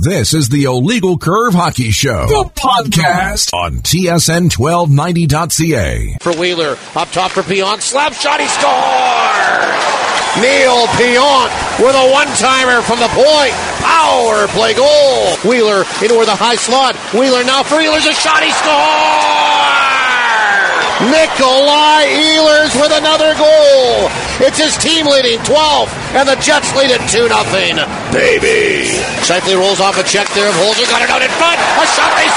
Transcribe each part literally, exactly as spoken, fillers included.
This is the Illegal Curve Hockey Show, the podcast on T S N twelve ninety dot C A. For Wheeler, up top for Pion, slap shot, he scores! Neil Pion with a one-timer from the point. Power play goal. Wheeler into the high slot. Wheeler now for Ehlers, a shot, he scores! Nikolai Ehlers with another goal. It's his team leading twelve, and the Jets lead it two nothing. Baby. Shifley rolls off a check there. Holzer got it out in front. A shot, they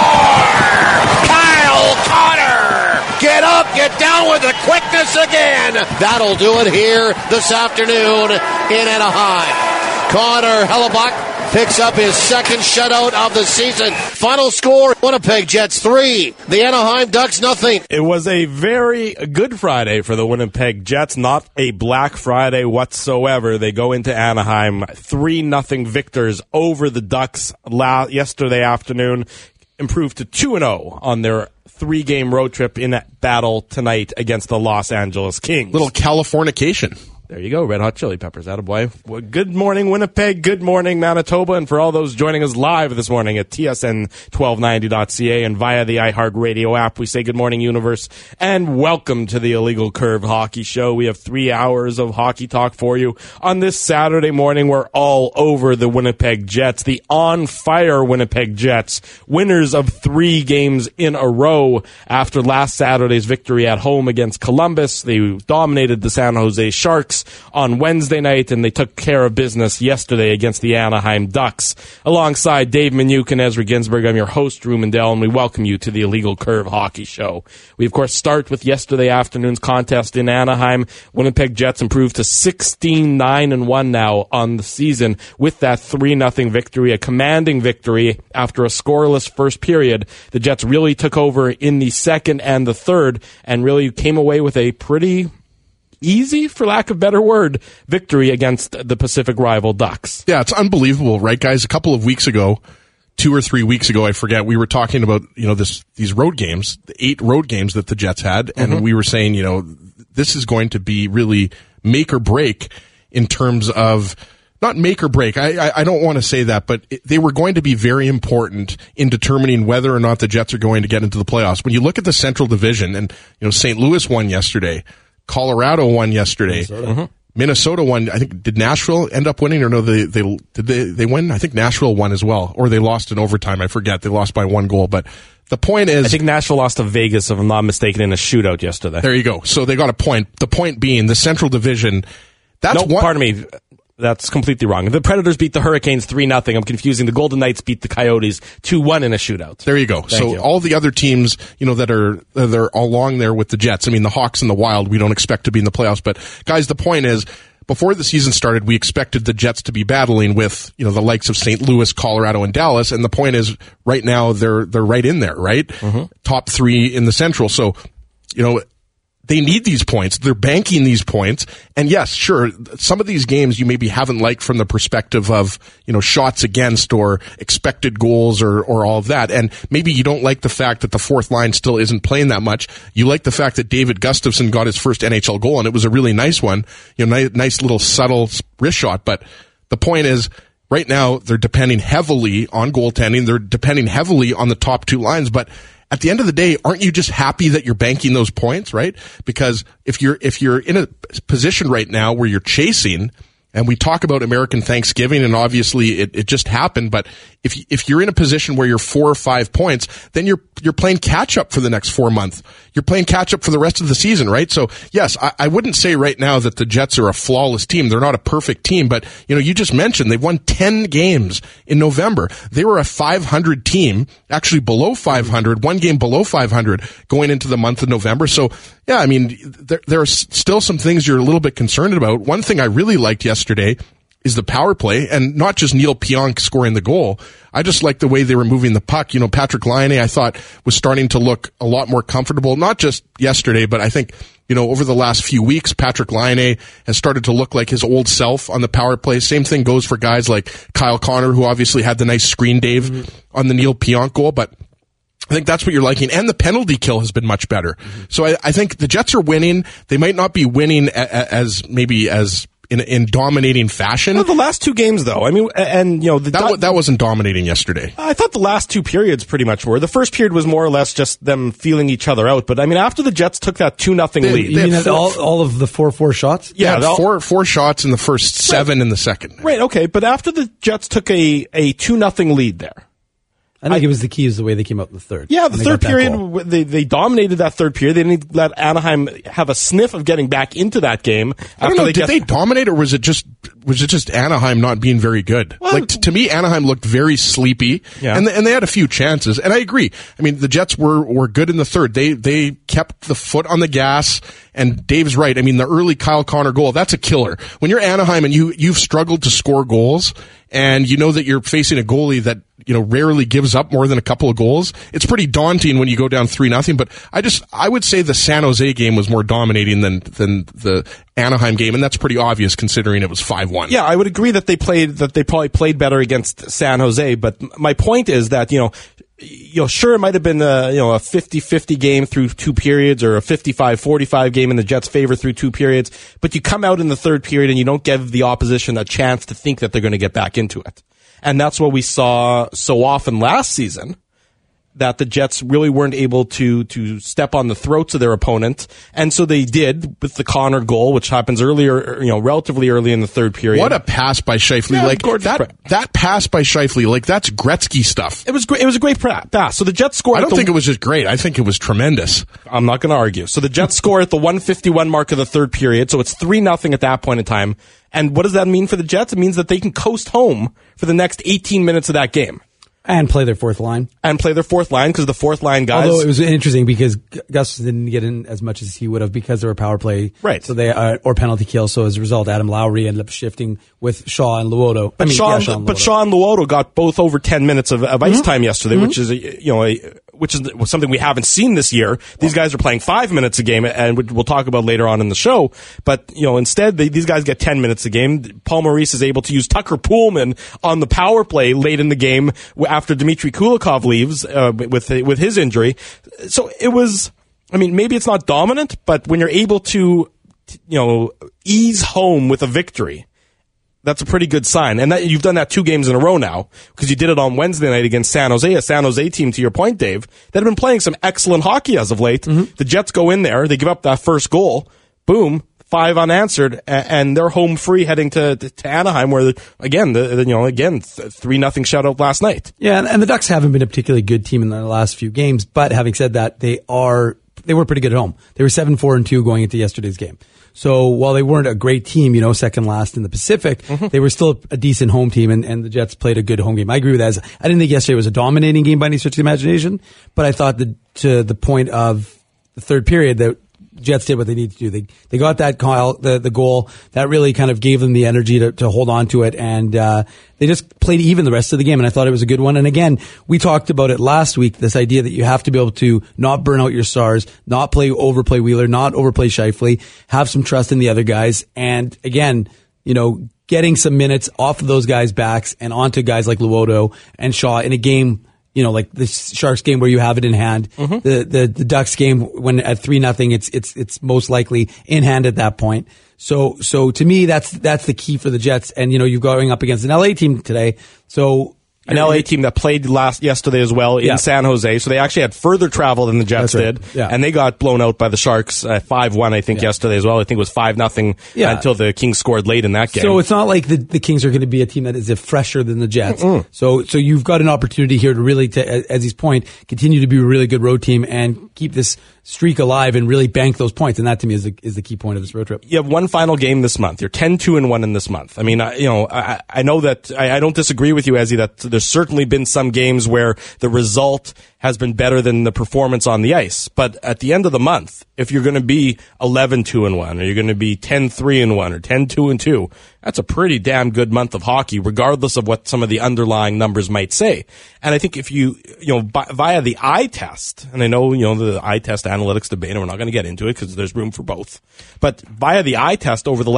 score! Kyle Connor! Get up, get down with the quickness again. That'll do it here this afternoon in Anaheim. Connor Hellebuyck picks up his second shutout of the season. Final score, Winnipeg Jets three, the Anaheim Ducks nothing. It was a very good Friday for the Winnipeg Jets, not a Black Friday whatsoever. They go into Anaheim, three nothing victors over the Ducks la- yesterday afternoon, improved to two and oh on their three-game road trip in that battle tonight against the Los Angeles Kings. Little Californication. There you go, Red Hot Chili Peppers, attaboy. Well, good morning, Winnipeg. Good morning, Manitoba. And for all those joining us live this morning at T S N twelve ninety dot C A and via the iHeartRadio app, we say good morning, universe, and welcome to the Illegal Curve Hockey Show. We have three hours of hockey talk for you on this Saturday morning. We're all over the Winnipeg Jets, the on-fire Winnipeg Jets, winners of three games in a row after last Saturday's victory at home against Columbus. They dominated the San Jose Sharks on Wednesday night, and they took care of business yesterday against the Anaheim Ducks. Alongside Dave Minuk and Ezra Ginsberg, I'm your host, Drew Mandel, and we welcome you to the Illegal Curve Hockey Show. We, of course, start with yesterday afternoon's contest in Anaheim. Winnipeg Jets improved to sixteen nine and one now on the season with that three nothing victory, a commanding victory after a scoreless first period. The Jets really took over in the second and the third and really came away with a pretty easy, for lack of a better word, victory against the Pacific rival Ducks. Yeah, it's unbelievable, right, guys? A couple of weeks ago, two or three weeks ago, I forget, we were talking about, you know, this these road games, the eight road games that the Jets had, and mm-hmm. we were saying, you know, this is going to be really make or break in terms of, not make or break, I, I, I don't want to say that, but it, they were going to be very important in determining whether or not the Jets are going to get into the playoffs. When you look at the Central Division, and, you know, Saint Louis won yesterday, Colorado won yesterday. Minnesota. Mm-hmm. Minnesota won. I think, did Nashville end up winning, or no? They they did they they win? I think Nashville won as well, or they lost in overtime. I forget. They lost by one goal. But the point is, I think Nashville lost to Vegas, if I'm not mistaken, in a shootout yesterday. There you go. So they got a point. The point being, the Central Division. That's no, one. Pardon me. That's completely wrong. The Predators beat the Hurricanes three nothing. I'm confusing. The Golden Knights beat the Coyotes two one in a shootout. There you go. Thank so you. All the other teams, you know, that are that are along there with the Jets. I mean, the Hawks and the Wild, we don't expect to be in the playoffs. But guys, the point is, before the season started, we expected the Jets to be battling with, you know, the likes of Saint Louis, Colorado, and Dallas. And the point is, right now they're they're right in there, right? Mm-hmm. Top three in the Central. So, you know, they need these points. They're banking these points. And yes, sure, some of these games you maybe haven't liked from the perspective of, you know, shots against or expected goals or, or all of that. And maybe you don't like the fact that the fourth line still isn't playing that much. You like the fact that David Gustafsson got his first N H L goal, and it was a really nice one. You know, nice, nice little subtle wrist shot. But the point is, right now, they're depending heavily on goaltending. They're depending heavily on the top two lines. But at the end of the day, aren't you just happy that you're banking those points, right? Because if you're if you're in a position right now where you're chasing, and we talk about American Thanksgiving, and obviously it, it just happened, but if if you're in a position where you're four or five points, then you're you're playing catch up for the next four months. You're playing catch up for the rest of the season, right? So yes, I, I wouldn't say right now that the Jets are a flawless team. They're not a perfect team, but you know, you just mentioned they've won ten games in November. They were a five hundred team, actually below five hundred, one game below five hundred going into the month of November. So yeah, I mean, there there are still some things you're a little bit concerned about. One thing I really liked yesterday is the power play, and not just Neil Pionk scoring the goal. I just like the way they were moving the puck. You know, Patrick Laine, I thought, was starting to look a lot more comfortable, not just yesterday, but I think, you know, over the last few weeks, Patrick Laine has started to look like his old self on the power play. Same thing goes for guys like Kyle Connor, who obviously had the nice screen Dave mm-hmm. on the Neil Pionk goal, but I think that's what you're liking. And the penalty kill has been much better. Mm-hmm. So I, I think the Jets are winning. They might not be winning a, a, as maybe as in in dominating fashion. Well, the last two games, though, I mean, and you know, the that du- w- that wasn't dominating yesterday. I thought the last two periods pretty much were. The first period was more or less just them feeling each other out. But I mean, after the Jets took that two nothing They- lead, You mean that all, all of the four four shots? They yeah, had they'll- four four shots in the first, seven in the second. right, okay. But after the Jets took a a two nothing lead there. I think it was the key is the way they came out in the third. Yeah, the When they third got that period, goal. w- they they dominated that third period. They didn't let Anaheim have a sniff of getting back into that game. I don't after know. they Did get- they dominate, or was it just was it just Anaheim not being very good? Well, like t- to me, Anaheim looked very sleepy, Yeah. and th- and they had a few chances. And I agree. I mean, the Jets were were good in the third. They they kept the foot on the gas. And Dave's right. I mean, the early Kyle Connor goal, that's a killer. When you're Anaheim and you you've struggled to score goals, and you know that you're facing a goalie that you know rarely gives up more than a couple of goals, it's pretty daunting when you go down three nothing. But I just I would say the San Jose game was more dominating than than the Anaheim game, and that's pretty obvious considering it was five one. Yeah, I would agree that they played that they probably played better against San Jose, but m- my point is that, you know, you know, sure, it might have been a, you know, a fifty-fifty game through two periods or a fifty-five forty-five game in the Jets' favor through two periods, but you come out in the third period and you don't give the opposition a chance to think that they're going to get back into it. And that's what we saw so often last season, that the Jets really weren't able to to step on the throats of their opponent, and so they did with the Connor goal, which happens earlier, you know, relatively early in the third period. What a pass by Scheifele! Yeah, like gorgeous that play. that pass by Scheifele, like that's Gretzky stuff. It was great. It was a great pra- pass. So the Jets scored. I at don't the, think it was just great. I think it was tremendous. I'm not going to argue. So the Jets score at the one fifty-one mark of the third period. So it's three nothing at that point in time. And what does that mean for the Jets? It means that they can coast home for the next eighteen minutes of that game And play their fourth line. and play their fourth line, because the fourth line guys. Although it was interesting because G- Gus didn't get in as much as he would have because they were power play, Right. So they uh, or penalty kill. So as a result, Adam Lowry ended up shifting with Shaw and Luoto. I But mean, Sean, yeah, Shaw and but Luoto. Sean Luoto got both over ten minutes of, of Mm-hmm. ice time yesterday, which is a, you know a, which is something we haven't seen this year. These guys are playing five minutes a game, and we'll talk about later on in the show. But you know, instead they, these guys get ten minutes a game. Paul Maurice is able to use Tucker Poolman on the power play late in the game after Dmitry Kulikov leaves uh, with with his injury. So it was. I mean, maybe it's not dominant, but when you're able to, you know, ease home with a victory, that's a pretty good sign. And that you've done that two games in a row now, because you did it on Wednesday night against San Jose, a San Jose team, to your point, Dave, that have been playing some excellent hockey as of late. Mm-hmm. The Jets go in there, they give up that first goal, boom, five unanswered, and they're home free heading to, to Anaheim, where, again, the, the, you know, again, three nothing shutout last night. Yeah, and, and the Ducks haven't been a particularly good team in the last few games. But having said that, they are they were pretty good at home. They were seven four and two going into yesterday's game. So while they weren't a great team, you know, second last in the Pacific, mm-hmm. they were still a decent home team, and, and the Jets played a good home game. I agree with that. I didn't think yesterday was a dominating game by any stretch of the imagination, but I thought that to the point of the third period that Jets did what they needed to do. They they got that call, the the goal that really kind of gave them the energy to, to hold on to it, and uh, they just played even the rest of the game. And I thought it was a good one. And again, we talked about it last week. This idea that you have to be able to not burn out your stars, not play overplay Wheeler, not overplay Scheifele, have some trust in the other guys, and again, you know, getting some minutes off of those guys' backs and onto guys like Luoto and Shaw in a game. You know, like the Sharks game where you have it in hand, mm-hmm. the, the the Ducks game when at three nothing, it's it's it's most likely in hand at that point. So so to me, that's that's the key for the Jets. And you know, you're going up against an L A team today, so. An L A team that played last yesterday as well in yeah. San Jose, so they actually had further travel than the Jets right. did, yeah. and they got blown out by the Sharks uh, five one, I think, yeah. yesterday as well. I think it was five nothing yeah. until the Kings scored late in that game. So it's not like the, the Kings are going to be a team that is fresher than the Jets. Mm-mm. So so you've got an opportunity here to really, to, as he's point, continue to be a really good road team and keep this streak alive and really bank those points. And that to me is the, is the key point of this road trip. You have one final game this month. You're ten two and one in this month. I mean, I, you know, I, I know that I, I don't disagree with you, Ezzy, that there's certainly been some games where the result has been better than the performance on the ice. But at the end of the month, if you're going to be eleven two and one, or you're going to be ten three and one, or ten two and two, that's a pretty damn good month of hockey, regardless of what some of the underlying numbers might say. And I think if you, you know, by, via the eye test, and I know, you know, the eye test analytics debate, and we're not going to get into it because there's room for both. But via the eye test over the last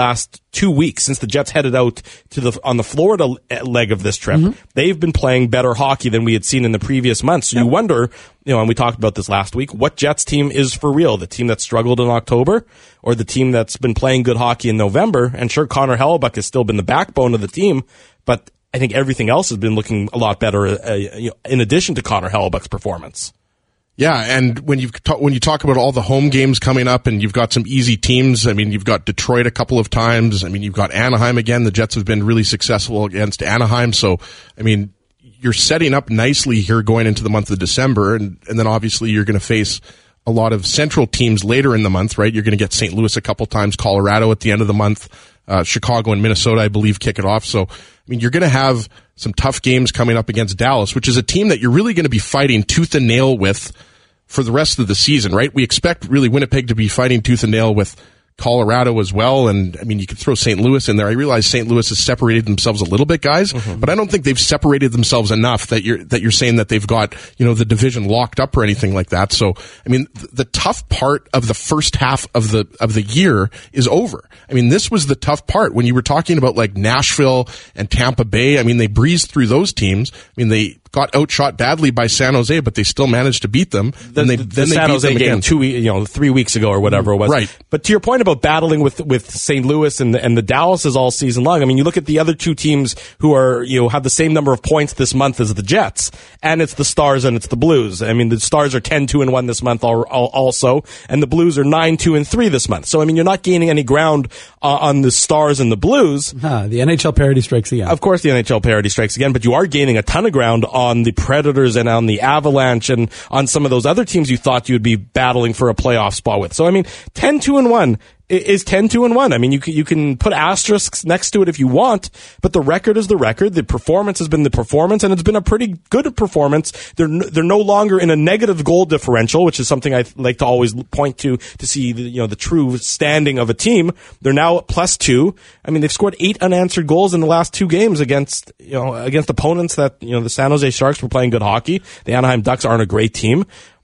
two weeks since the Jets headed out to the on the Florida leg of this trip. Mm-hmm. They've been playing better hockey than we had seen in the previous months. So yep. you wonder, you know, and we talked about this last week, what Jets team is for real? The team that struggled in October or the team that's been playing good hockey in November? And sure, Connor Hellebuyck has still been the backbone of the team, but I think everything else has been looking a lot better uh, you know, in addition to Connor Hellebuyck's performance. Yeah, and when you talk, when you talk about all the home games coming up, and you've got some easy teams. I mean, you've got Detroit a couple of times. I mean, you've got Anaheim again. The Jets have been really successful against Anaheim. So, I mean, you're setting up nicely here going into the month of December, and and then obviously you're going to face a lot of Central teams later in the month, right? You're going to get Saint Louis a couple times, Colorado at the end of the month, uh, Chicago and Minnesota, I believe, kick it off. So, I mean, you're going to have some tough games coming up against Dallas, which is a team that you're really going to be fighting tooth and nail with for the rest of the season, right? We expect really Winnipeg to be fighting tooth and nail with Colorado as well. And I mean, you could throw Saint Louis in there. I realize Saint Louis has separated themselves a little bit, guys, mm-hmm. but I don't think they've separated themselves enough that you're, that you're saying that they've got, you know, the division locked up or anything like that. So, I mean, th- the tough part of the first half of the, of the year is over. I mean, this was the tough part when you were talking about like Nashville and Tampa Bay. I mean, they breezed through those teams. I mean, they got outshot badly by San Jose, but they still managed to beat them. The, and they, the, then the they San beat Jose them game again. two, you know, three weeks ago or whatever it was. Right. But to your point about battling with with Saint Louis and the, and the Dallases all season long, I mean, you look at the other two teams who are you know have the same number of points this month as the Jets, and it's the Stars and it's the Blues. I mean, the Stars are ten two and one this month also, and the Blues are nine two and three this month. So I mean, you're not gaining any ground uh, on the Stars and the Blues. Huh, the N H L parity strikes again. Of course, the N H L parity strikes again, but you are gaining a ton of ground on the Predators and on the Avalanche and on some of those other teams you thought you would be battling for a playoff spot with. So, I mean, ten two and one is ten two and one. I mean, you can, you can put asterisks next to it if you want, but the record is the record. The performance has been the performance, and it's been a pretty good performance. They're they're no longer in a negative goal differential, which is something I like to always point to to see the, you know, the true standing of a team. They're now at plus two. I mean, they've scored eight unanswered goals in the last two games against, you know, against opponents that, you know, the San Jose Sharks were playing good hockey. The Anaheim Ducks aren't a great team.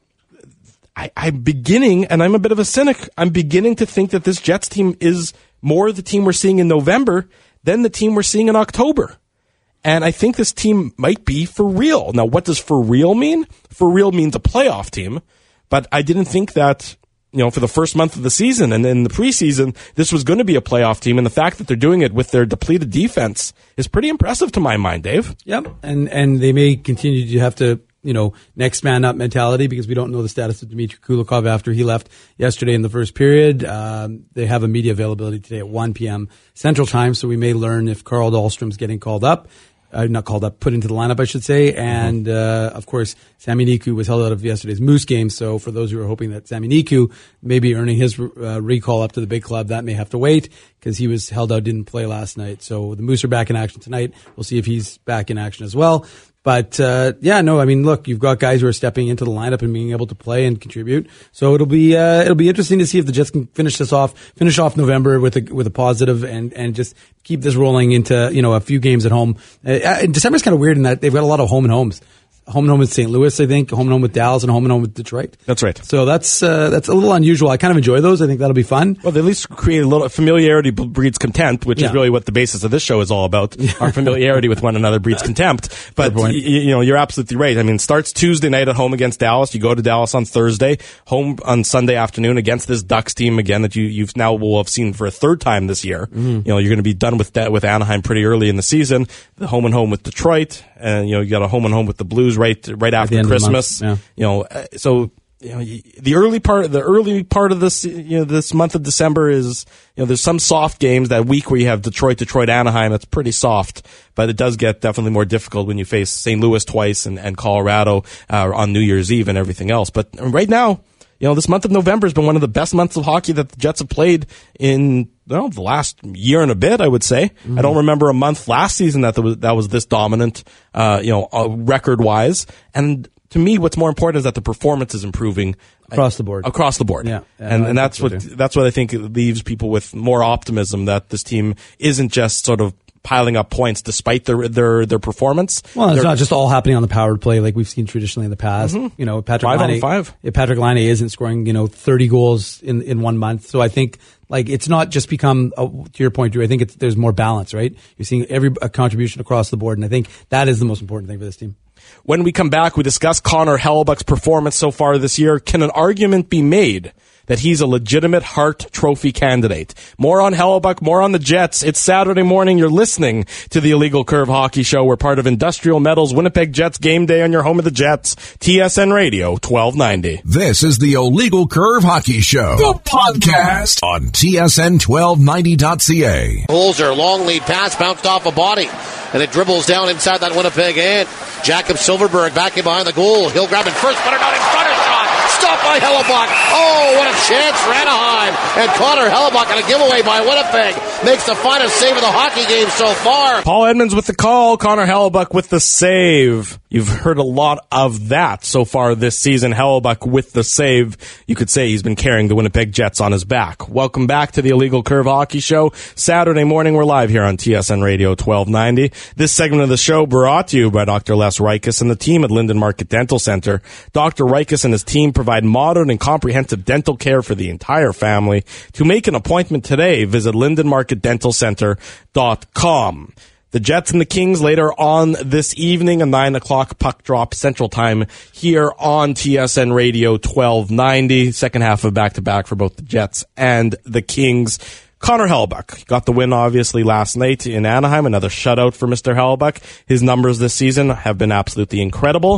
I, I'm beginning, and I'm a bit of a cynic, I'm beginning to think that this Jets team is more the team we're seeing in November than the team we're seeing in October. And I think this team might be for real. Now, what does for real mean? For real means a playoff team. But I didn't think that, you know, for the first month of the season and in the preseason, this was going to be a playoff team. And the fact that they're doing it with their depleted defense is pretty impressive to my mind, Dave. Yep. And, and they may continue to have to, you know, next man up mentality because we don't know the status of Dmitry Kulikov after he left yesterday in the first period. Um, they have a media availability today at one p.m. Central Time, so we may learn if Carl Dahlstrom's getting called up. Uh, not called up, put into the lineup, I should say. And, uh, of course, Sami Niku was held out of yesterday's Moose game. So for those who are hoping that Sami Niku may be earning his uh, recall up to the big club, that may have to wait because he was held out, didn't play last night. So the Moose are back in action tonight. We'll see if he's back in action as well. But, uh, yeah, no, I mean, look, you've got guys who are stepping into the lineup and being able to play and contribute. So it'll be, uh, it'll be interesting to see if the Jets can finish this off, finish off November with a, with a positive and, and just keep this rolling into, you know, a few games at home. Uh, December's kind of weird in that they've got a lot of home and homes. Home and home with Saint Louis, I think. Home and home with Dallas, and home and home with Detroit. That's right. So that's uh, that's a little unusual. I kind of enjoy those. I think that'll be fun. Well, they at least create a little familiarity breeds contempt, which yeah. is really what the basis of this show is all about. Yeah. Our familiarity with one another breeds contempt. But y- you know, you're absolutely right. I mean, it starts Tuesday night at home against Dallas. You go to Dallas on Thursday, home on Sunday afternoon against this Ducks team again that you you've now will have seen for a third time this year. Mm-hmm. You know, you're going to be done with that with Anaheim pretty early in the season. The home and home with Detroit, and you know, you got a home and home with the Blues right right after Christmas, yeah. you know, uh, so you know the early part, the early part of this, you know, this month of December is, you know, there's some soft games that week where you have Detroit, Detroit, Anaheim. That's pretty soft, but it does get definitely more difficult when you face Saint Louis twice and, and Colorado uh, on New Year's Eve and everything else. But right now, you know, this month of November has been one of the best months of hockey that the Jets have played in, well, the last year and a bit, I would say. Mm-hmm. I don't remember a month last season that was, that was this dominant, uh, you know, uh, record-wise. And to me, what's more important is that the performance is improving across the board. Across the board. Yeah. yeah and no, and that's what, so that's what I think leaves people with more optimism that this team isn't just sort of piling up points despite their their their performance. Well, it's They're, not just all happening on the power play like we've seen traditionally in the past. Mm-hmm. You know, Patrick five Laine, on five. Patrick Laine isn't scoring, you know, thirty goals in, in one month. So I think like it's not just become a, to your point, Drew. I think it's, there's more balance, right? You're seeing every a contribution across the board, and I think that is the most important thing for this team. When we come back, we discuss Connor Hellebuyck's performance so far this year. Can an argument be made that he's a legitimate Hart Trophy candidate? More on Hellebuyck, more on the Jets. It's Saturday morning. You're listening to the Illegal Curve Hockey Show. We're part of Industrial Metals Winnipeg Jets Game Day on your home of the Jets. T S N Radio twelve ninety. This is the Illegal Curve Hockey Show, the podcast on T S N twelve ninety dot C A. Holzer, long lead pass, bounced off a body, and it dribbles down inside that Winnipeg end. Jakob Silfverberg back in behind the goal. He'll grab it first, but it not in front of shot. Stopped by Hellebuyck. Oh, what a chance for Anaheim. And Connor Hellebuyck on a giveaway by Winnipeg makes the finest save of the hockey game so far. Paul Edmonds with the call. Connor Hellebuyck with the save. You've heard a lot of that so far this season. Hellebuyck with the save. You could say he's been carrying the Winnipeg Jets on his back. Welcome back to the Illegal Curve Hockey Show. Saturday morning, we're live here on T S N Radio twelve ninety. This segment of the show brought to you by Doctor Les Reiches and the team at Linden Market Dental Center. Doctor Reiches and his team provide modern and comprehensive dental care for the entire family. To make an appointment today, visit linden market dental center dot com. The Jets and the Kings later on this evening, a nine o'clock puck drop Central Time here on T S N Radio twelve ninety. Second half of back-to-back for both the Jets and the Kings. Connor Hellebuyck got the win, obviously, last night in Anaheim. Another shutout for Mister Hellebuyck. His numbers this season have been absolutely incredible.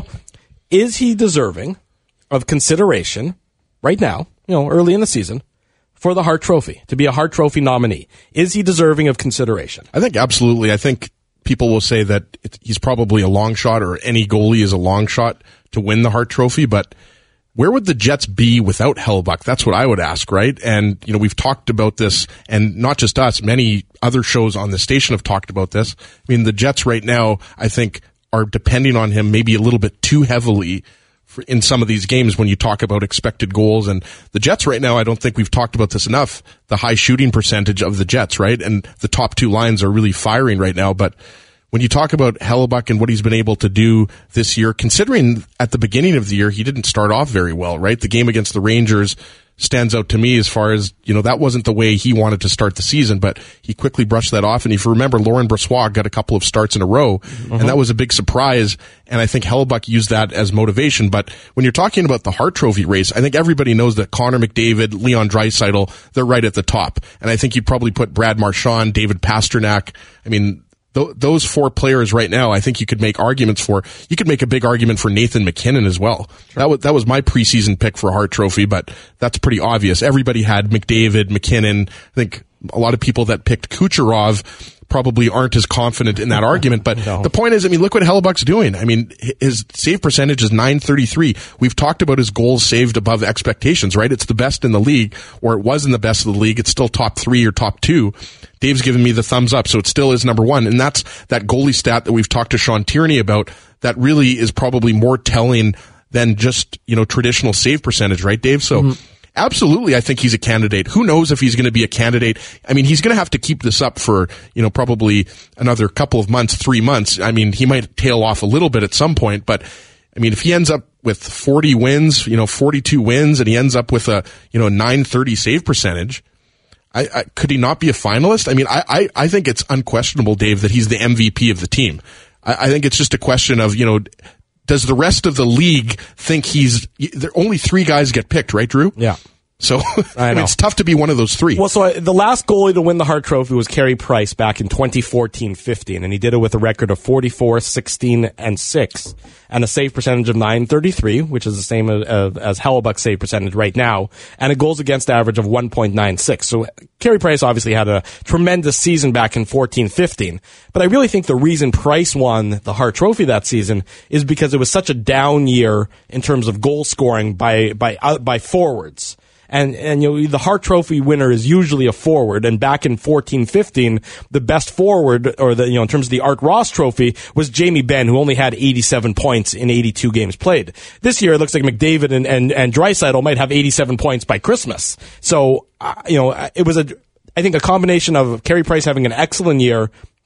Is he deserving of consideration right now, you know, early in the season, for the Hart Trophy, to be a Hart Trophy nominee? Is he deserving of consideration? I think absolutely. I think people will say that it, he's probably a long shot, or any goalie is a long shot to win the Hart Trophy, but where would the Jets be without Hellebuyck? That's what I would ask, right? And, you know, we've talked about this, and not just us, many other shows on the station have talked about this. I mean, the Jets right now, I think, are depending on him maybe a little bit too heavily for, in some of these games when you talk about expected goals. And the Jets right now, I don't think we've talked about this enough, the high shooting percentage of the Jets, right? And the top two lines are really firing right now, but when you talk about Hellebuyck and what he's been able to do this year, considering at the beginning of the year, he didn't start off very well, right? The game against the Rangers stands out to me as far as, you know, that wasn't the way he wanted to start the season, but he quickly brushed that off. And if you remember, Laurent Brossoit got a couple of starts in a row, uh-huh. and that was a big surprise. And I think Hellebuyck used that as motivation. But when you're talking about the Hart Trophy race, I think everybody knows that Connor McDavid, Leon Draisaitl, they're right at the top. And I think you'd probably put Brad Marchand, David Pastrnak. I mean, those four players right now, I think you could make arguments for. You could make a big argument for Nathan MacKinnon as well. Sure. That was that was my preseason pick for Hart Trophy, but that's pretty obvious. Everybody had McDavid, MacKinnon. I think a lot of people that picked Kucherov probably aren't as confident in that argument. But no. The point is, I mean, look what Hellebuyck's doing. I mean, his save percentage is nine thirty-three. We've talked about his goals saved above expectations, right? It's the best in the league, or it was in the best of the league. It's still top three or top two. Dave's given me the thumbs up, so it still is number one. And that's that goalie stat that we've talked to Sean Tierney about that really is probably more telling than just, you know, traditional save percentage, right, Dave? So mm-hmm. Absolutely, I think he's a candidate. Who knows if he's going to be a candidate? I mean, he's going to have to keep this up for, you know, probably another couple of months, three months. I mean, he might tail off a little bit at some point, but I mean, if he ends up with forty wins, you know, forty-two wins, and he ends up with a, you know, nine thirty save percentage, I, I, could he not be a finalist? I mean, I, I, I think it's unquestionable, Dave, that he's the M V P of the team. I, I think it's just a question of, you know, does the rest of the league think he's, there only three guys get picked, right, Drew? Yeah. So I mean, it's tough to be one of those three. Well, so I, the last goalie to win the Hart Trophy was Carey Price back in twenty fourteen fifteen, and he did it with a record of forty-four, sixteen, and six, and a save percentage of nine thirty-three, which is the same as, as Hellebuyck's save percentage right now, and a goals against average of one point nine six. So Carey Price obviously had a tremendous season back in fourteen fifteen, but I really think the reason Price won the Hart Trophy that season is because it was such a down year in terms of goal scoring by by uh, by forwards. And, and, you know, the Hart Trophy winner is usually a forward. And back in fourteen fifteen, the best forward, or the, you know, in terms of the Art Ross Trophy, was Jamie Benn, who only had eighty-seven points in eighty-two games played. This year, it looks like McDavid and, and, and Draisaitl might have eighty-seven points by Christmas. So, uh, you know, it was a, I think a combination of Carey Price having an excellent year,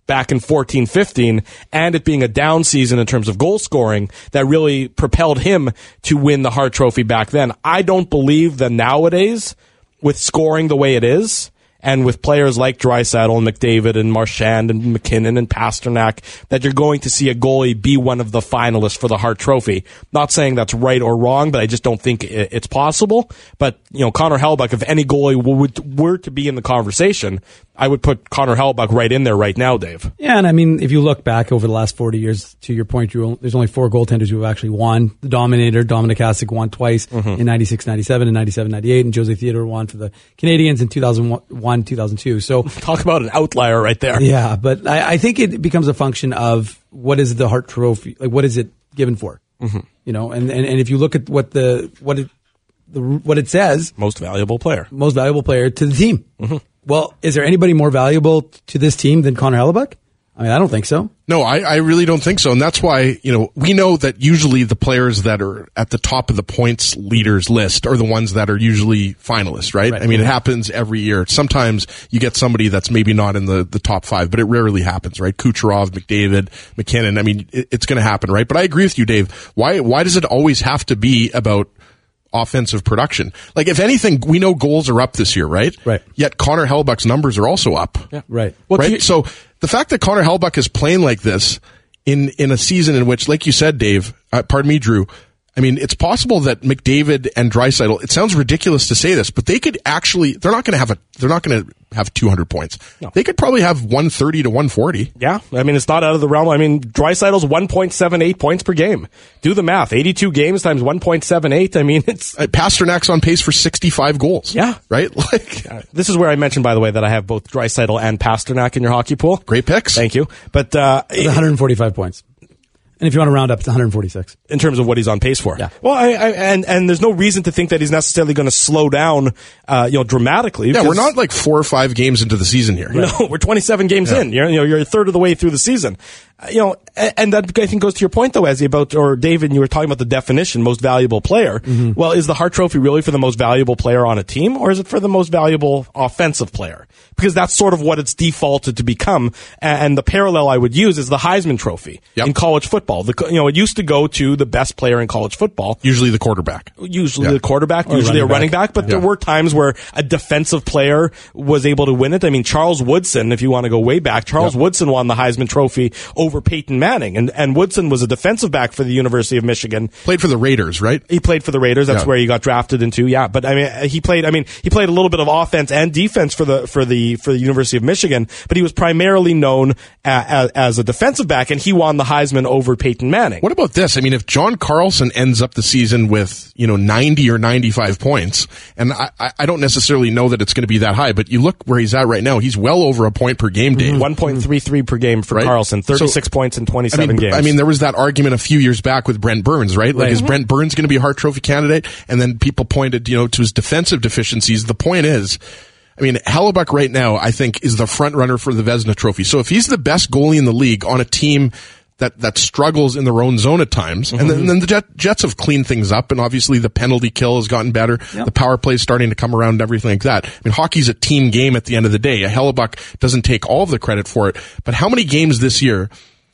back in fourteen fifteen, and it being a down season in terms of goal scoring that really propelled him to win the Hart Trophy back then. I don't believe that nowadays, with scoring the way it is, and with players like Draisaitl and McDavid and Marchand and McKinnon and Pasternak, that you're going to see a goalie be one of the finalists for the Hart Trophy. Not saying that's right or wrong, but I just don't think it's possible. But, you know, Connor Hellebuyck, if any goalie would, were to be in the conversation, I would put Connor Hellebuyck right in there right now, Dave. Yeah, and I mean, if you look back over the last forty years, to your point, Drew, there's only four goaltenders who have actually won. The Dominator, Dominik Hasek, won twice mm-hmm. in ninety-six ninety-seven and ninety-seven ninety-eight, and Jose Theodore won for the Canadians in two thousand one two thousand two. So talk about an outlier right there. Yeah, but I, I think it becomes a function of what is the Hart Trophy, like what is it given for? Mm-hmm. You know, and, and, and if you look at what the what it the, what it says, most valuable player, most valuable player to the team. Mm-hmm. Well, is there anybody more valuable to this team than Connor Hellebuyck? I mean, I don't think so. No, I, I really don't think so. And that's why, you know, we know that usually the players that are at the top of the points leaders list are the ones that are usually finalists, right? right. I mean, it happens every year. Sometimes you get somebody that's maybe not in the, the top five, but it rarely happens, right? Kucherov, McDavid, McKinnon. I mean, it, it's going to happen, right? But I agree with you, Dave. Why, why does it always have to be about offensive production? Like, if anything, we know goals are up this year, right? Right. Yet Connor Hellebuyck's numbers are also up. Yeah. Right. Well, right? You, so the fact that Connor Hellebuyck is playing like this in, in a season in which, like you said, Dave, uh, pardon me, Drew, I mean, it's possible that McDavid and Draisaitl, it sounds ridiculous to say this, but they could actually, they're not going to have a, they're not going to have two hundred points. No. They could probably have one thirty to one forty. Yeah. I mean, it's not out of the realm. I mean, Draisaitl's one point seven eight points per game. Do the math. eighty-two games times one point seven eight. I mean, it's... Uh, Pasternak's on pace for sixty-five goals. Yeah. Right? Like, uh, this is where I mentioned, by the way, that I have both Draisaitl and Pasternak in your hockey pool. Great picks. Thank you. But, uh... one hundred forty-five points. And if you want to round up, it's one hundred forty-six. In terms of what he's on pace for. Yeah. Well, I, I, and, and there's no reason to think that he's necessarily going to slow down, uh, you know, dramatically. Yeah, we're not like four or five games into the season here. Right? No, we're twenty-seven games yeah. in. You're, you know, you're a third of the way through the season. Uh, you know, and, and that I think goes to your point though, Ezzy, about, or David, you were talking about the definition, most valuable player. Mm-hmm. Well, is the Hart Trophy really for the most valuable player on a team, or is it for the most valuable offensive player? Because that's sort of what it's defaulted to become. And the parallel I would use is the Heisman Trophy yep. in college football. The, you know, it used to go to the best player in college football. Usually the quarterback. Usually yeah. the quarterback, or usually running a running back. back but yeah. there were times where a defensive player was able to win it. I mean, Charles Woodson, if you want to go way back, Charles yep. Woodson won the Heisman Trophy over Peyton Manning. And, and Woodson was a defensive back for the University of Michigan. Played for the Raiders, right? He played for the Raiders. That's yeah. where he got drafted into. Yeah. But I mean, he played, I mean, he played a little bit of offense and defense for the, for the, for the University of Michigan, but he was primarily known as, as a defensive back, and he won the Heisman over Peyton Manning. What about this? I mean, if John Carlson ends up the season with, you know, ninety or ninety-five points, and I, I don't necessarily know that it's going to be that high, but you look where he's at right now, he's well over a point per game, Dave. Mm-hmm. one point three three per game for right? Carlson, thirty-six so, points in twenty-seven I mean, games. I mean, there was that argument a few years back with Brent Burns, right? Like, right. is mm-hmm. Brent Burns going to be a Hart Trophy candidate? And then people pointed, you know, to his defensive deficiencies. The point is, I mean, Hellebuyck right now, I think, is the front runner for the Vezina Trophy. So if he's the best goalie in the league on a team that, that struggles in their own zone at times, mm-hmm. and then, and then the Jet, Jets have cleaned things up, and obviously the penalty kill has gotten better. Yep. The power play is starting to come around and everything like that. I mean, hockey's a team game at the end of the day. Hellebuyck doesn't take all of the credit for it, but how many games this year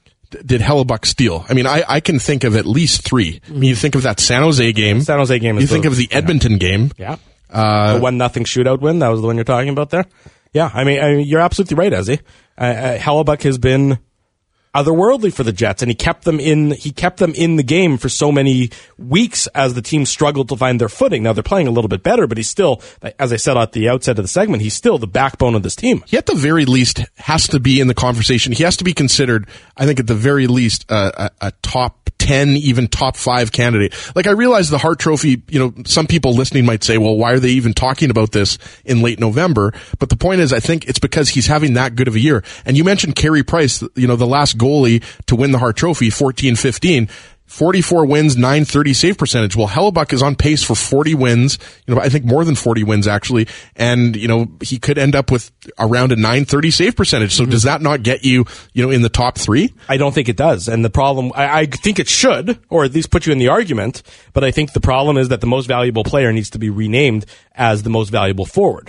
did Hellebuyck steal? I mean, I, I can think of at least three. I mean, you think of that San Jose game. San Jose game is You think the, of the Edmonton yeah. game. Yeah. Uh, the one nothing shootout win. That was the one you're talking about there. Yeah. I mean, I mean you're absolutely right, Ezzy. Uh, uh, Hellebuyck has been otherworldly for the Jets, and he kept them in, he kept them in the game for so many weeks as the team struggled to find their footing. Now they're playing a little bit better, but he's still, as I said at the outset of the segment, he's still the backbone of this team. He at the very least has to be in the conversation. He has to be considered, I think at the very least, uh, a, a top ten, even top five candidate. Like, I realize the Hart Trophy, you know, some people listening might say, well, why are they even talking about this in late November? But the point is, I think it's because he's having that good of a year. And you mentioned Carey Price, you know, the last goalie to win the Hart Trophy, fourteen fifteen. forty-four wins, nine thirty save percentage. Well, Hellebuyck is on pace for forty wins, you know, I think more than forty wins actually. And, you know, he could end up with around a nine thirty save percentage. So mm-hmm. does that not get you, you know, in the top three? I don't think it does. And the problem, I, I think it should, or at least put you in the argument, but I think the problem is that the most valuable player needs to be renamed as the most valuable forward. Right.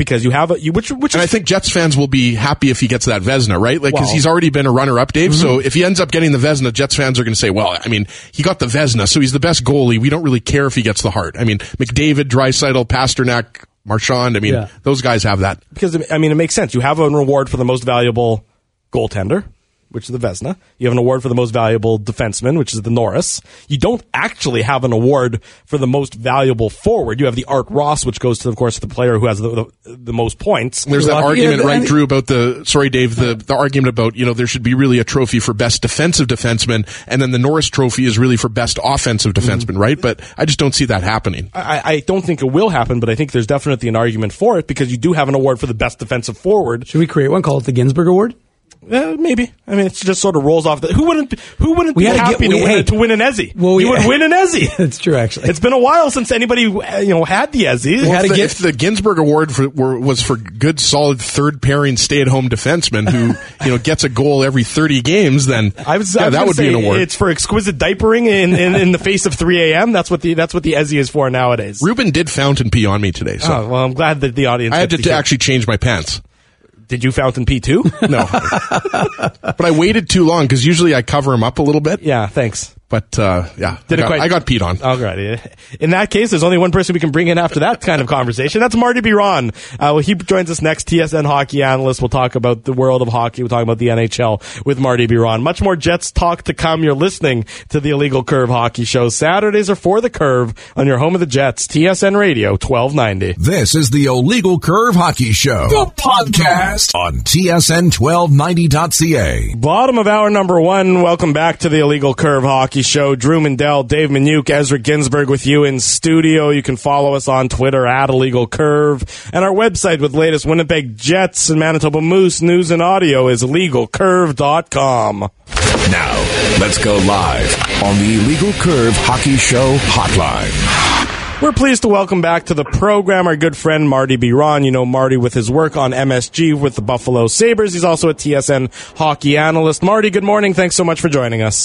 because you have a, you, which, which and is, I think Jets fans will be happy if he gets that Vezina, right? Like, because Well- he's already been a runner-up, Dave. Mm-hmm. So if he ends up getting the Vezina, Jets fans are going to say, well, I mean, he got the Vezina, so he's the best goalie. We don't really care if he gets the Hart. I mean, McDavid, Draisaitl, Pasternak, Marchand, I mean, Yeah. those guys have that. because, I mean, it makes sense. You have a reward for the most valuable goaltender, which is the Vezina. You have an award for the most valuable defenseman, which is the Norris. You don't actually have an award for the most valuable forward. You have the Art Ross, which goes to, of course, the player who has the, the, the most points. There's that Lucky- argument, yeah, right, and- Drew, about the, sorry, Dave, the, the argument about, you know, there should be really a trophy for best defensive defenseman, and then the Norris trophy is really for best offensive defenseman, right? But I just don't see that happening. I, I don't think it will happen, but I think there's definitely an argument for it because you do have an award for the best defensive forward. Should we create one? Call it the Ginsburg Award? Uh, maybe. I mean, it just sort of rolls off. The, who wouldn't? Who wouldn't We be gotta happy get- to, we- win, hey. to win an Ezzy? Well, you we- would win an Ezzy. That's true, actually. It's been a while since anybody, uh, you know, had the Ezzy. We had If to the, get- if the Ginsburg Award for, were, was for good, solid third pairing stay at home defenseman who, you know, gets a goal every thirty games, then I was, yeah, I was that gonna would say be an award. It's for exquisite diapering in, in, in the face of three a.m. That's what the that's what the Ezzy is for nowadays. Ruben did fountain pee on me today, so Oh, well, I'm glad that the audience. I had to, gets to hear- actually change my pants. Did you fountain pee too? No, but I waited too long because usually I cover them up a little bit. Yeah. Thanks. But uh, yeah, Did I it got, quite- I got peed on. All right. In that case, there's only one person we can bring in after that kind of conversation. That's Marty Biron. Uh, well, he joins us next, T S N hockey analyst. We'll talk about the world of hockey. We'll talk about the N H L with Marty Biron. Much more Jets talk to come. You're listening to the Illegal Curve Hockey Show. Saturdays are for the Curve on your home of the Jets, T S N Radio, twelve ninety. This is the Illegal Curve Hockey Show, the podcast on T S N twelve ninety dot C A. Bottom of hour number one. Welcome back to the Illegal Curve Hockey Show. Drew Mandel, Dave Minuk, Ezra Ginsburg with you in studio. You can follow us on Twitter at Illegal Curve. And our website with latest Winnipeg Jets and Manitoba Moose news and audio is illegal curve dot com. Now, let's go live on the Illegal Curve Hockey Show hotline. We're pleased to welcome back to the program our good friend Marty Biron. You know Marty with his work on M S G with the Buffalo Sabres. He's also a T S N hockey analyst. Marty, good morning. Thanks so much for joining us.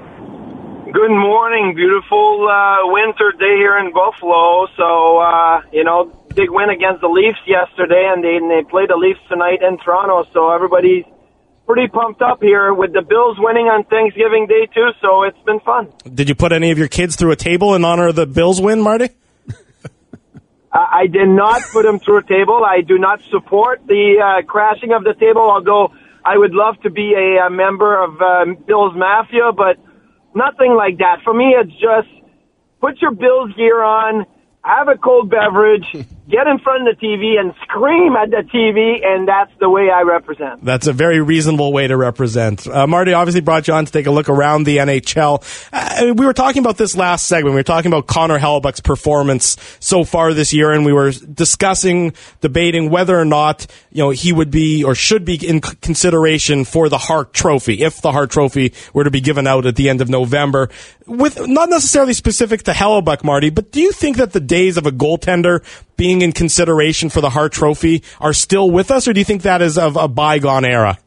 Good morning. Beautiful uh, winter day here in Buffalo. So, uh, you know, big win against the Leafs yesterday, and they, and they play the Leafs tonight in Toronto. So everybody's pretty pumped up here with the Bills winning on Thanksgiving Day, too. So it's been fun. Did you put any of your kids through a table in honor of the Bills win, Marty? I, I did not put them through a table. I do not support the uh, crashing of the table, although I would love to be a, a member of uh, Bills Mafia, but nothing like that. For me, it's just put your Bills gear on, have a cold beverage, get in front of the T V and scream at the T V, and that's the way I represent. That's a very reasonable way to represent. Uh, Marty obviously brought you on to take a look around the N H L. Uh, we were talking about this last segment. We were talking about Connor Hellebuyck's performance so far this year, and we were discussing, debating whether or not you know he would be or should be in c- consideration for the Hart Trophy, if the Hart Trophy were to be given out at the end of November. With not necessarily specific to Hellebuyck, Marty, but do you think that the days of a goaltender being in consideration for the Hart Trophy are still with us, or do you think that is of a bygone era?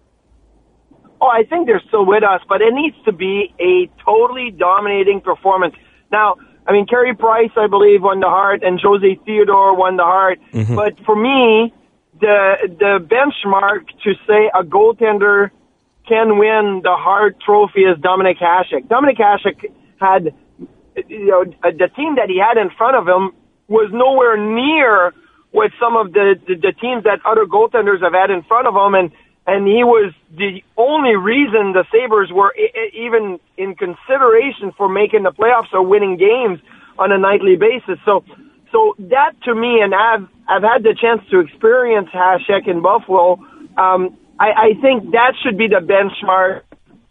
Oh, I think they're still with us, but it needs to be a totally dominating performance. Now, I mean, Carey Price, I believe, won the Hart, and Jose Theodore won the Hart. Mm-hmm. But for me, the the benchmark to say a goaltender can win the Hart Trophy is Dominik Hasek. Dominik Hasek had, you know, the team that he had in front of him was nowhere near what some of the, the, the teams that other goaltenders have had in front of him, and, and he was the only reason the Sabres were I- even in consideration for making the playoffs or winning games on a nightly basis. So, so that to me, and I've, I've had the chance to experience Hasek in Buffalo, um, I, I think that should be the benchmark.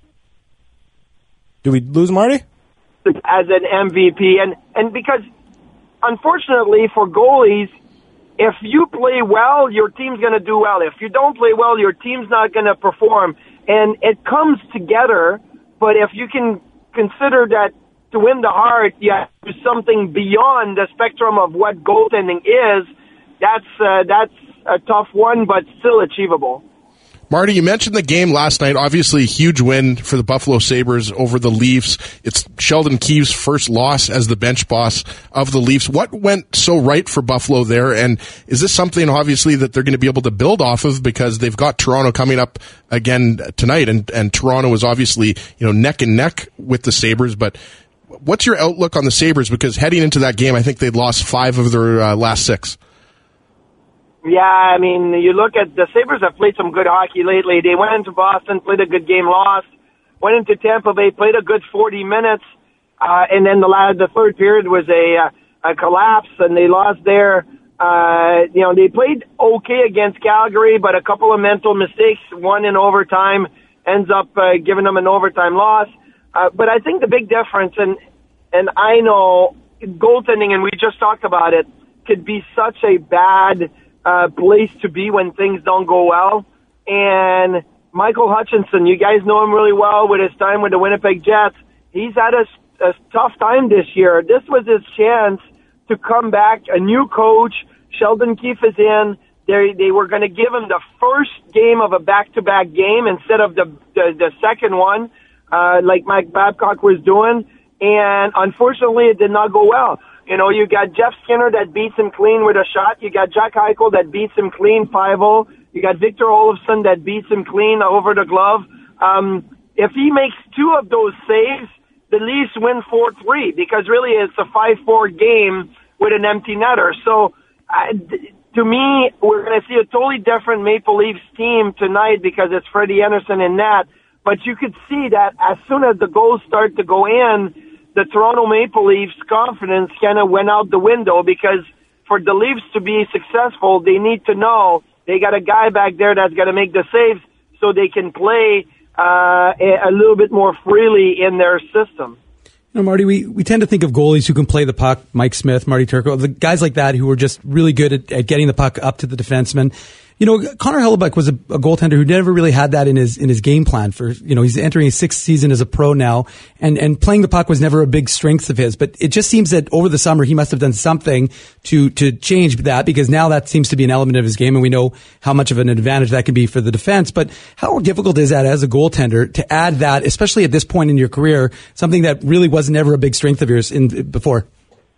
Do we lose Marty? As an M V P, and, and because unfortunately for goalies, if you play well, your team's going to do well. If you don't play well, your team's not going to perform. And it comes together, but if you can consider that to win the Hart, you have to do something beyond the spectrum of what goaltending is, that's, uh, that's a tough one, but still achievable. Marty, you mentioned the game last night. Obviously, a huge win for the Buffalo Sabres over the Leafs. It's Sheldon Keefe's first loss as the bench boss of the Leafs. What went so right for Buffalo there? And is this something, obviously, that they're going to be able to build off of, because they've got Toronto coming up again tonight, and, and Toronto is obviously, you know, neck and neck with the Sabres. But what's your outlook on the Sabres? Because heading into that game, I think they'd lost five of their uh, last six. Yeah, I mean, you look at the Sabres have played some good hockey lately. They went into Boston, played a good game, lost. Went into Tampa Bay, played a good forty minutes, uh, and then the last, the third period was a, a collapse, and they lost there. Uh, you know, they played okay against Calgary, but a couple of mental mistakes, one in overtime, ends up uh, giving them an overtime loss. Uh, but I think the big difference, and and I know goaltending, and we just talked about it, could be such a bad Uh, place to be when things don't go well. And Michael Hutchinson, you guys know him really well with his time with the Winnipeg Jets. He's had a, a tough time this year. This was his chance to come back. A new coach, Sheldon Keefe is in. They they were going to give him the first game of a back-to-back game instead of the the, the second one, uh, like Mike Babcock was doing. And unfortunately, it did not go well. You know, you got Jeff Skinner that beats him clean with a shot. You got Jack Eichel that beats him clean five oh. You got Victor Olofsson that beats him clean over the glove. Um, if he makes two of those saves, the Leafs win four three, because really it's a five four game with an empty netter. So, uh, to me, we're going to see a totally different Maple Leafs team tonight because it's Freddie Anderson in net. But you could see that as soon as the goals start to go in, the Toronto Maple Leafs' confidence kind of went out the window, because for the Leafs to be successful, they need to know they got a guy back there that's going to make the saves so they can play uh, a little bit more freely in their system. You know, Marty, we, we tend to think of goalies who can play the puck, Mike Smith, Marty Turco, the guys like that who are just really good at, at getting the puck up to the defenseman. You know, Connor Hellebuyck was a, a goaltender who never really had that in his in his game plan. For you know, he's entering his sixth season as a pro now, and and playing the puck was never a big strength of his. But it just seems that over the summer he must have done something to to change that, because now that seems to be an element of his game, and we know how much of an advantage that can be for the defense. But how difficult is that as a goaltender to add that, especially at this point in your career, something that really was never a big strength of yours in before?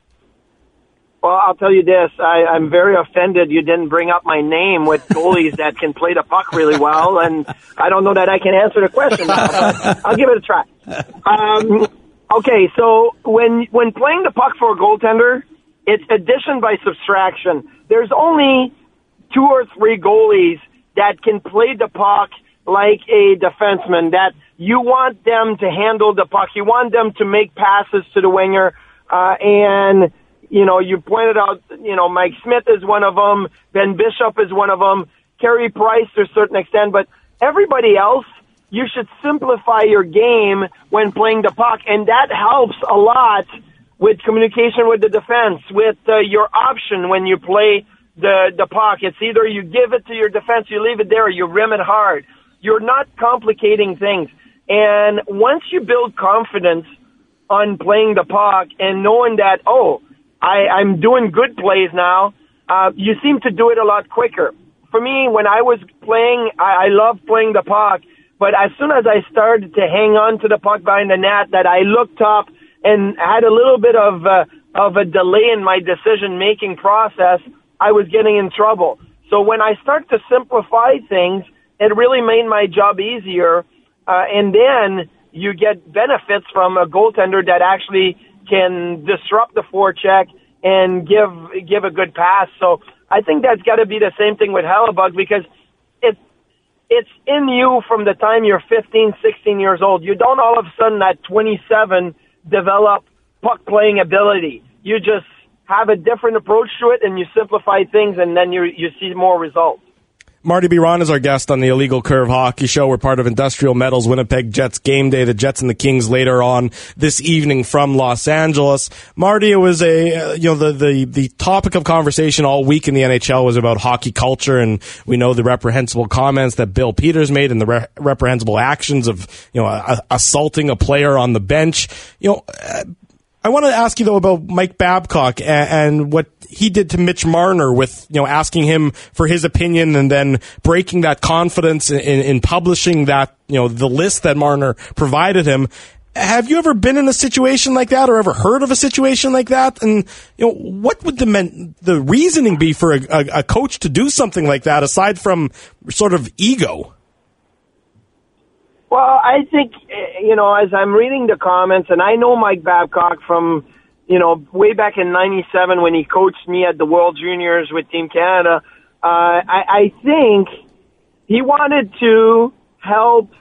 Well, I'll tell you this. I, I'm very offended you didn't bring up my name with goalies that can play the puck really well, and I don't know that I can answer the question now, but I'll give it a try. Um, okay, so when when playing the puck for a goaltender, it's addition by subtraction. There's only two or three goalies that can play the puck like a defenseman, that you want them to handle the puck. You want them to make passes to the winger, uh, and... You know, you pointed out, you know, Mike Smith is one of them. Ben Bishop is one of them. Carey Price to a certain extent. But everybody else, you should simplify your game when playing the puck. And that helps a lot with communication with the defense, with uh, your option when you play the, the puck. It's either you give it to your defense, you leave it there, or you rim it hard. You're not complicating things. And once you build confidence on playing the puck and knowing that, oh, I, I'm doing good plays now, uh, you seem to do it a lot quicker. For me, when I was playing, I, I loved playing the puck, but as soon as I started to hang on to the puck behind the net, that I looked up and had a little bit of, uh, of a delay in my decision-making process, I was getting in trouble. So when I start to simplify things, it really made my job easier, uh, and then you get benefits from a goaltender that actually can disrupt the forecheck and give give a good pass. So I think that's got to be the same thing with Hellebuyck, because it, it's in you from the time you're fifteen, sixteen years old. You don't all of a sudden at twenty-seven develop puck-playing ability. You just have a different approach to it, and you simplify things, and then you you see more results. Marty Biron is our guest on the Illegal Curve Hockey Show. We're part of Industrial Metals Winnipeg Jets Game Day. The Jets and the Kings later on this evening from Los Angeles. Marty, it was a, uh, you know, the, the, the topic of conversation all week in the N H L was about hockey culture, and we know the reprehensible comments that Bill Peters made and the re- reprehensible actions of, you know, a- assaulting a player on the bench. You know, uh, I want to ask you, though, about Mike Babcock and, and what he did to Mitch Marner with, you know, asking him for his opinion and then breaking that confidence in, in publishing that, you know, the list that Marner provided him. Have you ever been in a situation like that or ever heard of a situation like that? And, you know, what would the men, the reasoning be for a, a, a coach to do something like that aside from sort of ego? Well, I think, you know, as I'm reading the comments, and I know Mike Babcock from, you know, way back in ninety-seven when he coached me at the World Juniors with Team Canada, uh, I, I think he wanted to help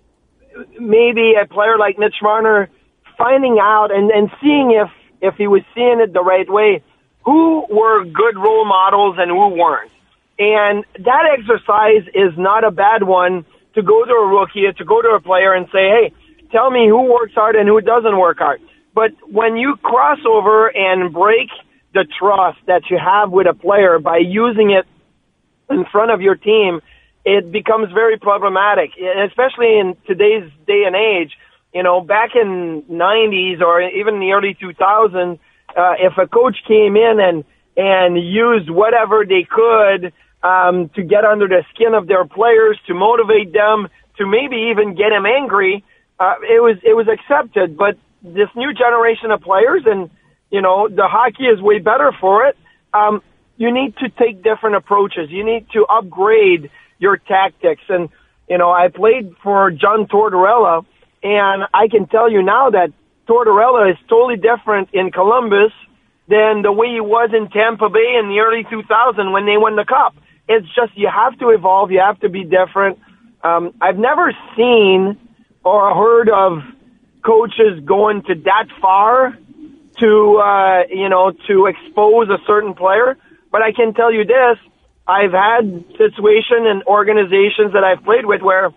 maybe a player like Mitch Marner finding out and, and seeing if, if he was seeing it the right way, who were good role models and who weren't. And that exercise is not a bad one to go to a rookie, to go to a player and say, hey, tell me who works hard and who doesn't work hard. But when you cross over and break the trust that you have with a player by using it in front of your team, it becomes very problematic, especially in today's day and age. You know, back in nineties or even in the early two thousands, uh, if a coach came in and, and used whatever they could Um, to get under the skin of their players, to motivate them, to maybe even get them angry, uh, it was it was accepted. But this new generation of players, and you know, the hockey is way better for it. Um, you need to take different approaches. You need to upgrade your tactics. And you know, I played for John Tortorella, and I can tell you now that Tortorella is totally different in Columbus than the way he was in Tampa Bay in the early two thousands when they won the Cup. It's just you have to evolve. You have to be different. Um, I've never seen or heard of coaches going to that far to, uh, you know, to expose a certain player. But I can tell you this. I've had situations and organizations that I've played with where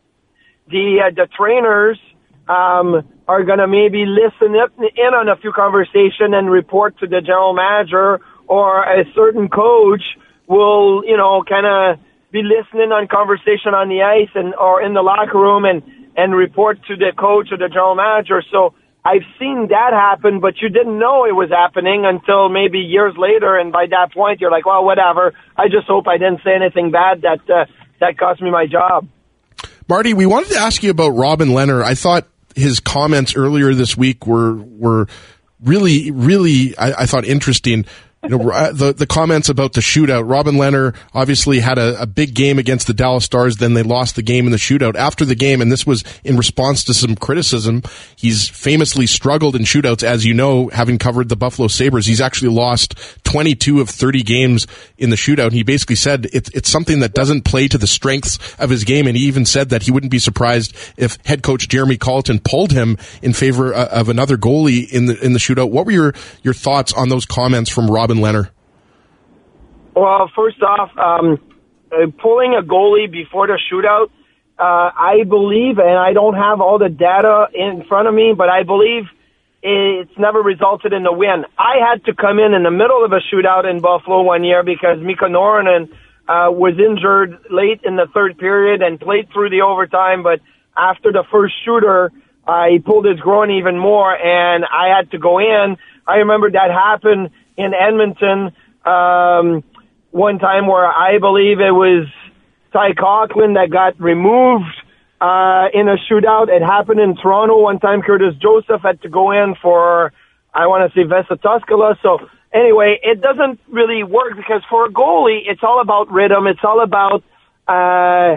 the, uh, the trainers um, are going to maybe listen in on a few conversations and report to the general manager, or a certain coach will, you know, kind of be listening on conversation on the ice and or in the locker room and, and report to the coach or the general manager. So I've seen that happen, but you didn't know it was happening until maybe years later, and by that point you're like, well, whatever. I just hope I didn't say anything bad that uh, that cost me my job. Marty, we wanted to ask you about Robin Lehner. I thought his comments earlier this week were were really, really, I, I thought interesting. You know, the the comments about the shootout. Robin Lehner obviously had a, a big game against the Dallas Stars. Then they lost the game in the shootout. After the game, and this was in response to some criticism, he's famously struggled in shootouts, as you know, having covered the Buffalo Sabres. He's actually lost twenty-two of thirty games in the shootout. He basically said it's it's something that doesn't play to the strengths of his game, and he even said that he wouldn't be surprised if head coach Jeremy Colleton pulled him in favor of another goalie in the in the shootout. What were your your thoughts on those comments from Robin Lehner? Well, first off, um, uh, pulling a goalie before the shootout, uh, I believe, and I don't have all the data in front of me, but I believe it's never resulted in a win. I had to come in in the middle of a shootout in Buffalo one year because Mikko Noronen uh, was injured late in the third period and played through the overtime, but after the first shooter, uh, he pulled his groin even more, and I had to go in. I remember that happened in Edmonton um, one time where I believe it was Ty Coughlin that got removed uh, in a shootout. It happened in Toronto one time. Curtis Joseph had to go in for, I want to say, Vesa Tuskala. So anyway, it doesn't really work because for a goalie, it's all about rhythm. It's all about uh,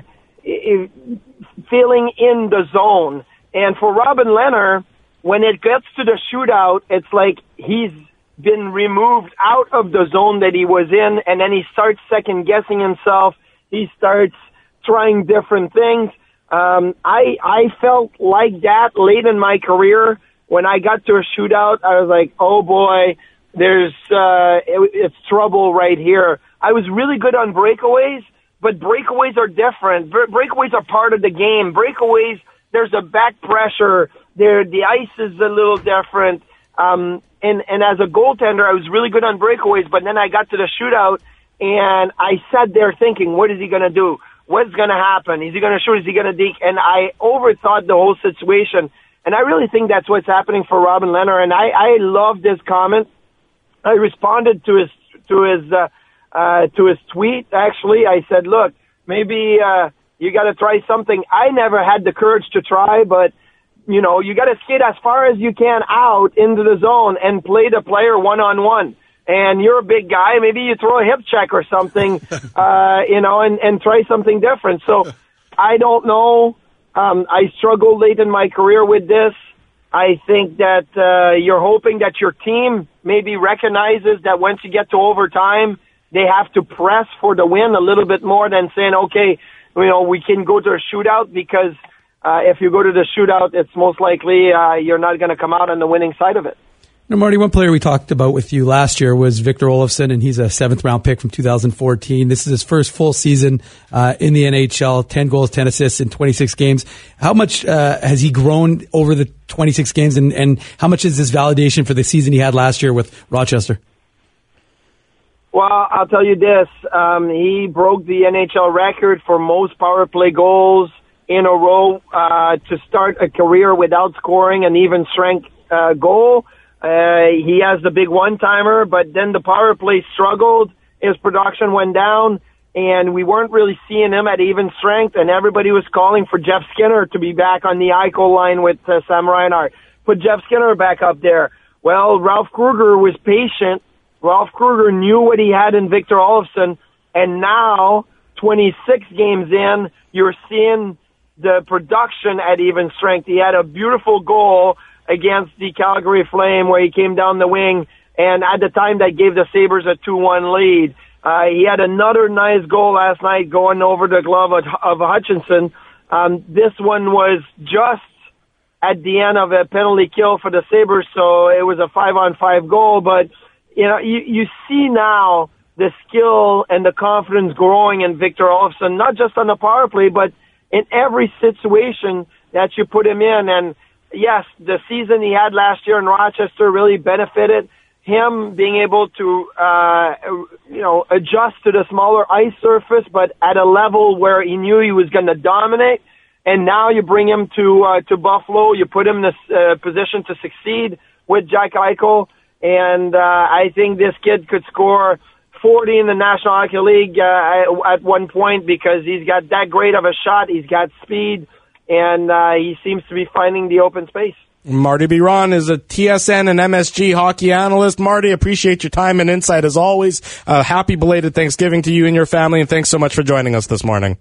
feeling in the zone. And for Robin Lehner, when it gets to the shootout, it's like he's been removed out of the zone that he was in, and then he starts second-guessing himself. He starts trying different things. Um, I I felt like that late in my career. When I got to a shootout, I was like, oh, boy, there's uh, it, it's trouble right here. I was really good on breakaways, but breakaways are different. Breakaways are part of the game. Breakaways, there's a back pressure. There, the ice is a little different. Um, and, and as a goaltender, I was really good on breakaways, but then I got to the shootout, and I sat there thinking, what is he going to do? What's going to happen? Is he going to shoot? Is he going to deke? And I overthought the whole situation. And I really think that's what's happening for Robin Lehner. And I, I love this comment. I responded to his to his uh, uh, to his tweet. Actually, I said, "Look, maybe uh, you got to try something." I never had the courage to try, but you know, you got to skate as far as you can out into the zone and play the player one on one. And you're a big guy, maybe you throw a hip check or something, uh, you know, and, and try something different. So I don't know. Um, I struggled late in my career with this. I think that uh, you're hoping that your team maybe recognizes that once you get to overtime, they have to press for the win a little bit more than saying, okay, you know, we can go to a shootout, because uh, if you go to the shootout, it's most likely uh, you're not going to come out on the winning side of it. Now, Marty, one player we talked about with you last year was Victor Olofsson, and he's a seventh round pick from two thousand fourteen. This is his first full season uh, in the N H L, ten goals, ten assists in twenty-six games. How much uh, has he grown over the twenty-six games, and, and how much is this validation for the season he had last year with Rochester? Well, I'll tell you this. Um, he broke the N H L record for most power play goals in a row uh, to start a career without scoring an even strength uh, goal. Uh, he has the big one-timer, but then the power play struggled. His production went down, and we weren't really seeing him at even strength, and everybody was calling for Jeff Skinner to be back on the Eichel line with uh, Sam Reinhart. Put Jeff Skinner back up there. Well, Ralph Kruger was patient. Ralph Kruger knew what he had in Victor Olofsson, and now, twenty-six games in, you're seeing the production at even strength. He had a beautiful goal against the Calgary Flame where he came down the wing, and at the time that gave the Sabres a two one lead. Uh, he had another nice goal last night going over the glove of, of Hutchinson. Um, this one was just at the end of a penalty kill for the Sabres, so it was a five on five goal, but you know, you, you see now the skill and the confidence growing in Victor Olofsson, not just on the power play, but in every situation that you put him in. And yes, the season he had last year in Rochester really benefited him being able to, uh, you know, adjust to the smaller ice surface, but at a level where he knew he was going to dominate. And now you bring him to, uh, to Buffalo, you put him in this, uh, position to succeed with Jack Eichel. And, uh, I think this kid could score forty in the National Hockey League, uh, at one point, because he's got that great of a shot. He's got speed. And uh, he seems to be finding the open space. Marty Biron is a T S N and M S G hockey analyst. Marty, appreciate your time and insight as always. Uh, happy belated Thanksgiving to you and your family, and thanks so much for joining us this morning.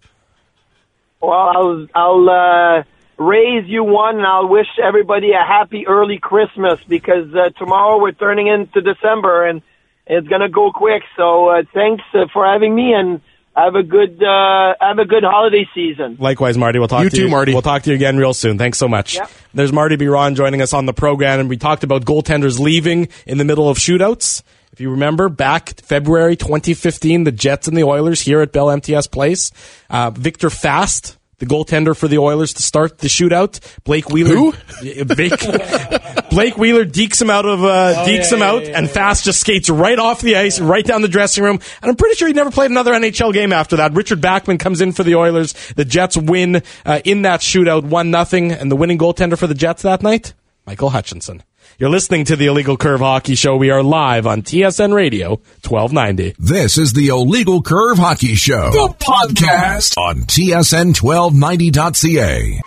Well, I'll, I'll uh, raise you one, and I'll wish everybody a happy early Christmas, because uh, tomorrow we're turning into December, and it's going to go quick. So uh, thanks uh, for having me, and Have a good, uh, have a good holiday season. Likewise, Marty. We'll talk you to too, you. Marty. We'll talk to you again real soon. Thanks so much. Yep. There's Marty Biron joining us on the program, and we talked about goaltenders leaving in the middle of shootouts. If you remember, back February twenty fifteen, the Jets and the Oilers here at Bell M T S Place. Uh, Victor Fast, the goaltender for the Oilers to start the shootout. Blake Wheeler. Who? Blake, Blake Wheeler dekes him out of, uh, oh, dekes yeah, him yeah, out, yeah, and yeah. Fast just skates right off the ice, right down the dressing room. And I'm pretty sure he never played another N H L game after that. Richard Backman comes in for the Oilers. The Jets win, uh, in that shootout, one nothing. And the winning goaltender for the Jets that night? Michael Hutchinson. You're listening to the Illegal Curve Hockey Show. We are live on T S N Radio, twelve ninety. This is the Illegal Curve Hockey Show, the podcast on T S N twelve ninety dot C A.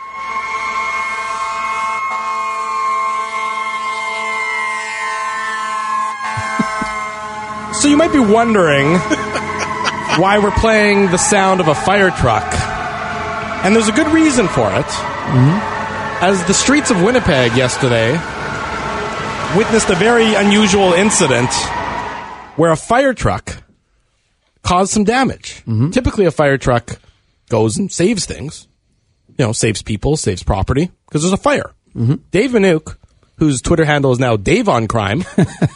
So you might be wondering why we're playing the sound of a fire truck. And there's a good reason for it. Mm-hmm. As the streets of Winnipeg yesterday witnessed a very unusual incident where a fire truck caused some damage. Mm-hmm. Typically a fire truck goes and saves things. You know, saves people, saves property, because there's a fire. Mm-hmm. Dave Minuk, whose Twitter handle is now Dave on Crime,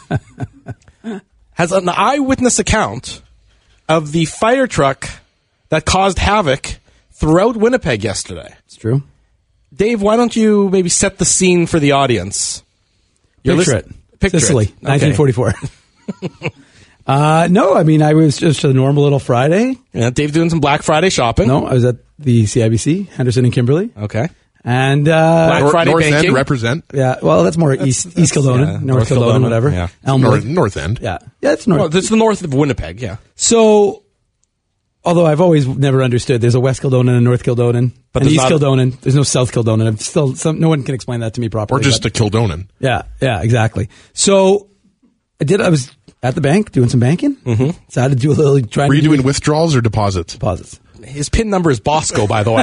has an eyewitness account of the fire truck that caused havoc throughout Winnipeg yesterday. It's true. Dave, why don't you maybe set the scene for the audience? You're Picture listen- it. Picture Sicily, it. nineteen forty-four. Okay. uh, no, I mean, I was just a normal little Friday. Yeah, Dave doing some Black Friday shopping. No, I was at the C I B C, Henderson and Kimberly. Okay. And uh, Black North, Friday North banking. End represent. yeah, well, that's more east East Kildonan, yeah, North, North Kildonan, Kildonan, whatever. yeah. Elmwood. North, North End. Yeah, yeah, it's north. Well, it's the north of Winnipeg, yeah. So, although I've always never understood, there's a West Kildonan and North Kildonan, But and there's East not- Kildonan. There's no South Kildonan. I'm still, some, no one can explain that to me properly. Or just but- a Kildonan. yeah, yeah, exactly. So, I did. I was at the bank doing some banking. Mm-hmm. So I had to do a little trying Were you to do doing withdrawals or deposits? deposits. His PIN number is Bosco, by the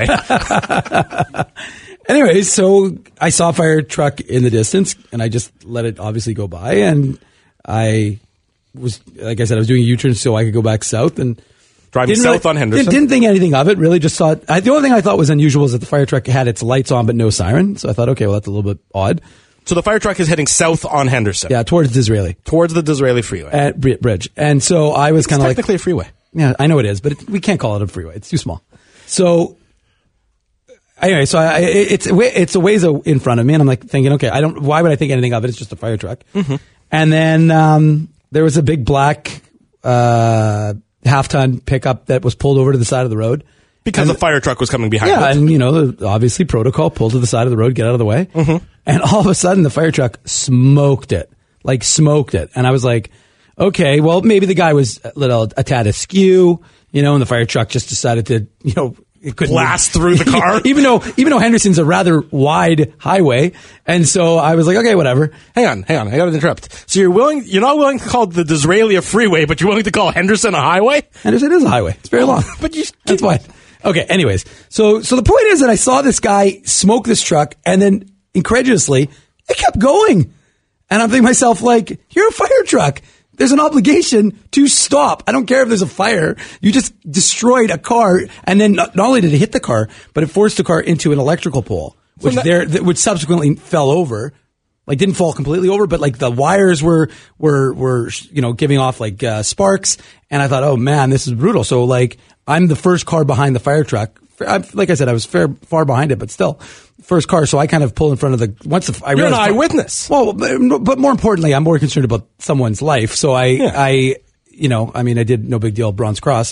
way. Anyways, so I saw a fire truck in the distance, and I just let it obviously go by, and I was, like I said, I was doing a U-turn so I could go back south, and Driving didn't south really- on Henderson. Didn't, didn't think anything of it. Really, just saw it. I, the only thing I thought was unusual was that the fire truck had its lights on but no siren. So I thought, okay, well that's a little bit odd. So the fire truck is heading south on Henderson. Yeah, towards Disraeli Towards the Disraeli Freeway. at Bri- Bridge, and so I was kind It's of like, technically a freeway. yeah, I know it is, but it, we can't call it a freeway. It's too small. So anyway, so I, it- it's a wa- it's a ways in front of me, and I'm like thinking, okay, I don't. Why would I think anything of it? It's just a fire truck. Mm-hmm. And then um, there was a big black uh, half ton pickup that was pulled over to the side of the road. Because And- a fire truck was coming behind Yeah, it. and you know, the- obviously protocol, pull to the side of the road, get out of the way. Mm-hmm. And all of a sudden the fire truck smoked it, like smoked it. And I was like, okay, well, maybe the guy was a little, a tad askew, you know, and the fire truck just decided to, you know, it couldn't Blast through the car? even though, even though Henderson's a rather wide highway. And so I was like, okay, whatever. Hang on, hang on. I got to interrupt. So you're willing, you're not willing to call the Disraeli a freeway, but you're willing to call Henderson a highway? Henderson is a highway. It's very long. But you, That's fine. Okay. Anyways, so so the point is that I saw this guy smoke this truck, and then incredulously, it kept going, and I'm thinking to myself, like, you're a fire truck. There's an obligation to stop. I don't care if there's a fire. You just destroyed a car, and then not, not only did it hit the car, but it forced the car into an electrical pole, which that- there that- which subsequently fell over. Like didn't fall completely over, but like the wires were were were you know giving off like uh, sparks, and I thought, oh man, this is brutal. So like I'm the first car behind the fire truck. I, like I said, I was fair, far behind it, but still first car. So I kind of pulled in front of the once the, I You're an realized- eyewitness. Well, but, but more importantly, I'm more concerned about someone's life. So I Yeah. I you know I mean I did no big deal Bronze Cross.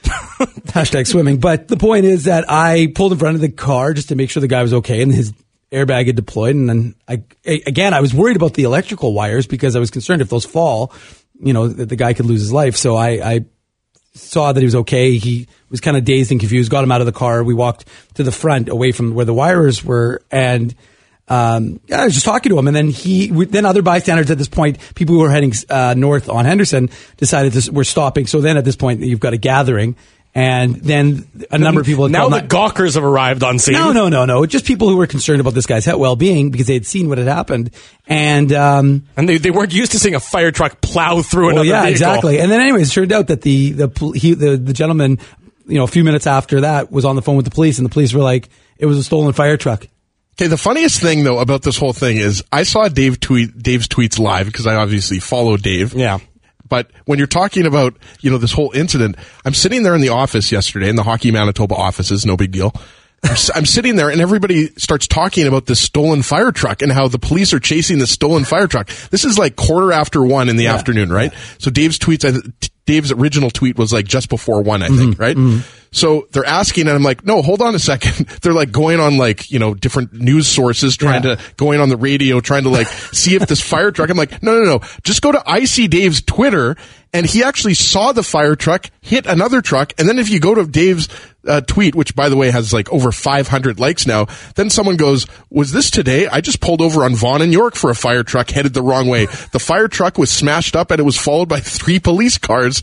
Hashtag swimming. But the point is that I pulled in front of the car just to make sure the guy was okay, and his airbag had deployed. And then I, again, I was worried about the electrical wires because I was concerned if those fall, you know, that the guy could lose his life. So I, I saw that he was okay. He was kind of dazed and confused, got him out of the car. We walked to the front away from where the wires were. And, um, I was just talking to him, and then he, we, then other bystanders at this point, people who were heading, uh, north on Henderson decided to, we're stopping. So then at this point, you've got a gathering. And then a number of people had Now called the nine- gawkers have arrived on scene. no, no, no, no. Just people who were concerned about this guy's he- well-being because they had seen what had happened. And, um, And they, they weren't used to seeing a fire truck plow through well, another yeah, vehicle. exactly. And then anyways, it turned out that the, the, pol- he, the, the gentleman, you know, a few minutes after that was on the phone with the police, and the police were like, it was a stolen fire truck. Okay, the funniest thing though about this whole thing is I saw Dave tweet Dave's tweets live because I obviously follow Dave. Yeah. But when you're talking about, you know, this whole incident, I'm sitting there in the office yesterday in the Hockey Manitoba offices, no big deal. I'm, s- I'm sitting there and everybody starts talking about this stolen fire truck and how the police are chasing the stolen fire truck. This is like quarter after one in the afternoon, right? So Dave's tweets, I, th- Dave's original tweet was like just before one, I think, right? So they're asking, and I'm like, no, hold on a second. They're like going on like, you know, different news sources, trying Yeah. to, going on the radio, trying to like see if this fire truck, I'm like, no, no, no, just go to I C Dave's Twitter, and he actually saw the fire truck hit another truck. And then if you go to Dave's uh, tweet, which by the way has like over five hundred likes now, then someone goes, was this today? I just pulled over on Vaughan and York for a fire truck headed the wrong way. The fire truck was smashed up and it was followed by three police cars.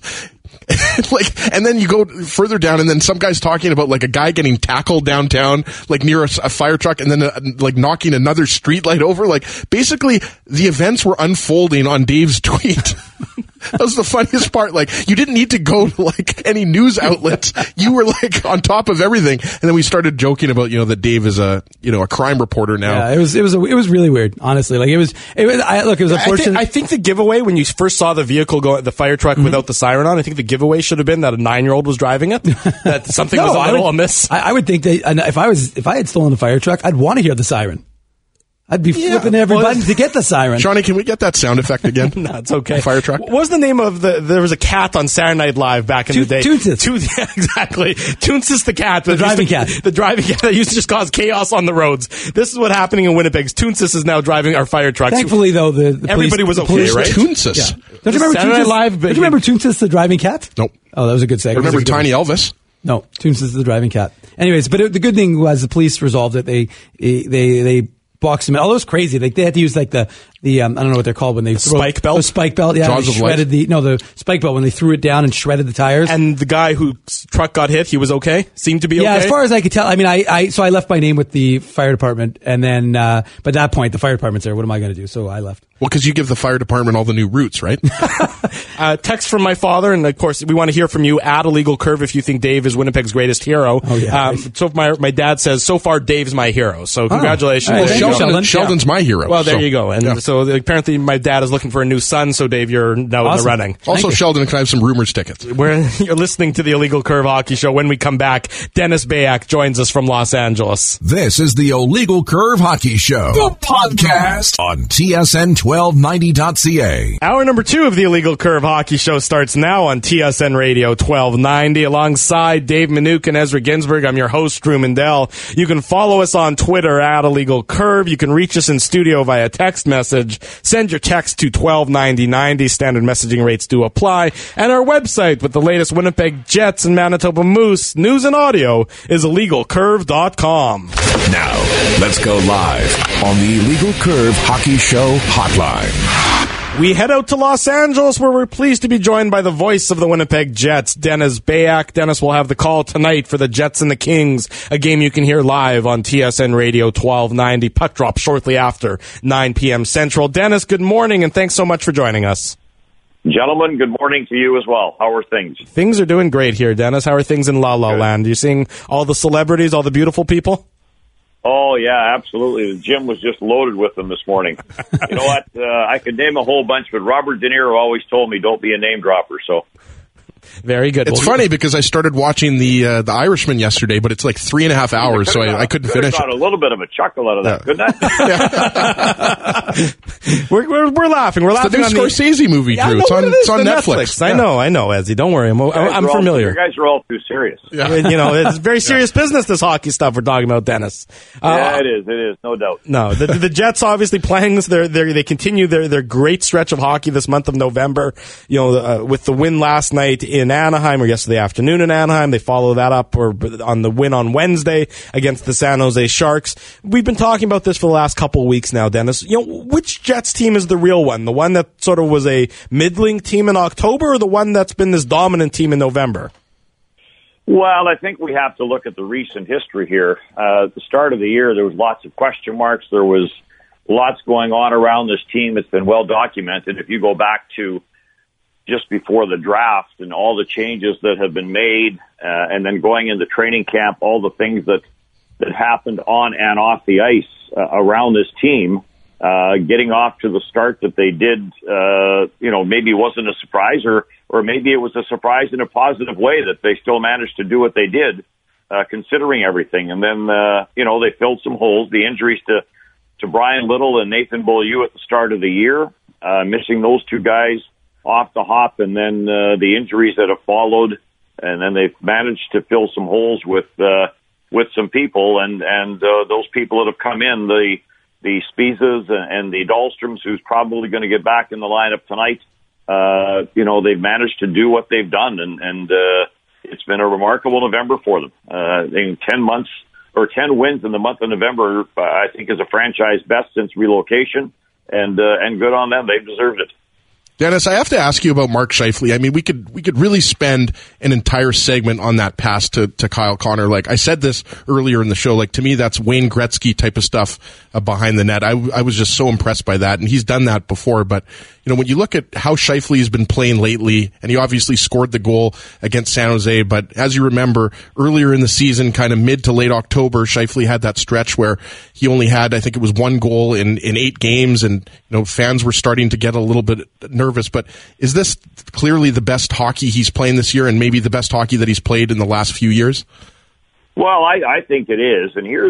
like, and then you go further down, and then some guy's talking about like a guy getting tackled downtown, like near a, a fire truck, and then uh like knocking another street light over. Like, basically, the events were unfolding on Dave's tweet. That was the funniest part. Like, you didn't need to go to like any news outlets. You were like on top of everything. And then we started joking about, you know, that Dave is a, you know, a crime reporter now. Yeah, it was, it was, a, it was really weird, honestly. Like it was, it was, I, look, it was I unfortunate. think, I think the giveaway when you first saw the vehicle go, the fire truck Mm-hmm. without the siren on, I think the giveaway should have been that a nine-year-old was driving it. That something was a I little would, amiss. I, I would think that and if I was, if I had stolen a fire truck, I'd want to hear the siren. I'd be Yeah, flipping every well, button to get the siren. Shawnee, can we get that sound effect again? No, it's okay. Fire truck. What was the name of the? There was a cat on Saturday Night Live back in Toon- the day. Toonsis. Toon- yeah, exactly. Toonsis the cat. The driving cat. The driving cat that used to just cause chaos on the roads. This is what's happening in Winnipeg. Toonsis is now driving our fire trucks. Thankfully, though, the, the Everybody police, was the okay, police, right? Toonsis. Yeah. Don't you remember Saturday Night Toonsis? Live, but Don't you remember Toonsis the driving cat? Nope. Oh, that was a good segment. Remember It was a good Tiny one. Elvis? No, Toonsis the driving cat. Anyways, but it, the good thing was the police resolved it. They they they boxed him in. Although it was crazy. Like they had to use like the the um, I don't know what they're called when they throw, spike belt? The spike belt. Yeah, Jaws they of life? shredded the no the spike belt when they threw it down and shredded the tires. And the guy whose truck got hit, he was okay. Seemed to be yeah, okay. as far as I could tell, I mean, I, I so I left my name with the fire department, and then uh, but at that point the fire department's there. What am I going to do? So I left. Well, because you give the fire department all the new routes, right? Uh, text from my father, and of course, we want to hear from you at Illegal Curve if you think Dave is Winnipeg's greatest hero. Oh, yeah. Um, so my my dad says so far Dave's my hero. So congratulations, all right, There thank you you, go. Sheldon. Sheldon's my hero. Well, there so, you go. And yeah. so apparently, my dad is looking for a new son. So Dave, you're now in the Awesome. running. Also, Thank you. Sheldon, can I have some rumors tickets? We're, you're listening to the Illegal Curve Hockey Show. When we come back, Dennis Bayak joins us from Los Angeles. This is the Illegal Curve Hockey Show, the podcast on T S N twelve ninety dot C A. Hour number two of the Illegal Curve Hockey Show starts now on T S N Radio twelve ninety. Alongside Dave Minuk and Ezra Ginsburg, I'm your host, Drew Mandel. You can follow us on Twitter at Illegal Curve. You can reach us in studio via text message. Send your text to twelve ninety ninety. Standard messaging rates do apply. And our website with the latest Winnipeg Jets and Manitoba Moose news and audio is illegal curve dot com. Now, let's go live on the Illegal Curve Hockey Show hotline. We head out to Los Angeles, where we're pleased to be joined by the voice of the Winnipeg Jets, Dennis Bayak. Dennis will have the call tonight for the Jets and the Kings, a game you can hear live on T S N Radio twelve ninety. Puck drop shortly after nine p.m. Central. Dennis, good morning, and thanks so much for joining us. Gentlemen, good morning to you as well. How are things? Things are doing great here, Dennis. How are things in La La Good. Land? Are you seeing all the celebrities, all the beautiful people? Oh, yeah, absolutely. The gym was just loaded with them this morning. You know what? Uh, I could name a whole bunch, but Robert De Niro always told me don't be a name dropper, so... Very good. It's Well, funny because I started watching the uh, the Irishman yesterday, but it's like three and a half hours, so I, I couldn't Could have finish got it. a little bit of a chuckle out of that, Yeah. couldn't I? We're, we're, we're laughing. We're It's the laughing new on Scorsese movie, Yeah, I Drew. know It's what on, it is, it's on the Netflix. I Yeah. know, I know, Ezzy. Don't worry. I'm, You guys I'm are all- familiar. You guys are all too serious. You know, it's very serious business, this hockey stuff we're talking about, Dennis. Uh, Yeah, it is. It is, no doubt. No, the, the Jets obviously playing this. They're, they're, they continue their, their great stretch of hockey this month of November. You know, uh, with the win last night in Anaheim, or yesterday afternoon in Anaheim, they follow that up or on the win on Wednesday against the San Jose Sharks. We've been talking about this for the last couple of weeks now, Dennis. You know, which Jets team is the real one? The one that sort of was a middling team in October, or the one that's been this dominant team in November? Well, I think we have to look at the recent history here. Uh, at the start of the year, there was lots of question marks. There was lots going on around this team. It's been well documented. If you go back to just before the draft and all the changes that have been made, uh, and then going into training camp, all the things that, that happened on and off the ice uh, around this team, uh, getting off to the start that they did, uh, you know, maybe wasn't a surprise, or, or maybe it was a surprise in a positive way that they still managed to do what they did, uh, considering everything. And then, uh, you know, they filled some holes, the injuries to, to Brian Little and Nathan Beaulieu at the start of the year, uh, missing those two guys off the hop, and then uh, the injuries that have followed, and then they've managed to fill some holes with uh, with some people, and and uh, those people that have come in, the the Spezas and the Dahlstroms, who's probably going to get back in the lineup tonight. Uh, you know, they've managed to do what they've done, and and uh, it's been a remarkable November for them. Uh, in ten months or ten wins in the month of November, uh, I think is a franchise best since relocation, and uh, and good on them. They've deserved it. Dennis, I have to ask you about Mark Scheifele. I mean, we could we could really spend an entire segment on that pass to, to Kyle Connor. Like I said this earlier in the show, like to me, that's Wayne Gretzky type of stuff uh, behind the net. I, I was just so impressed by that, and he's done that before. But you know, when you look at how Scheifele has been playing lately, and he obviously scored the goal against San Jose, but as you remember, earlier in the season, kind of mid to late October, Scheifele had that stretch where he only had, I think it was one goal in, in eight games, and you know, fans were starting to get a little bit nervous. But is this clearly the best hockey he's playing this year, and maybe the best hockey that he's played in the last few years? Well, I, I think it is, and here's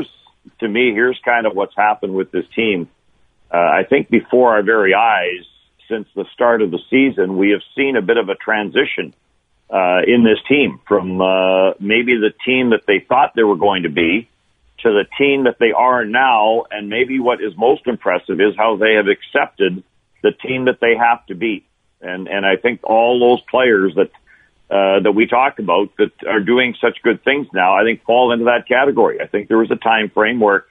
to me, here's kind of what's happened with this team. Uh, I think before our very eyes, since the start of the season, we have seen a bit of a transition uh, in this team from uh, maybe the team that they thought they were going to be to the team that they are now. And maybe what is most impressive is how they have accepted the team that they have to be. And, and I think all those players that Uh, that we talk about that are doing such good things now, I think fall into that category. I think there was a time frame where,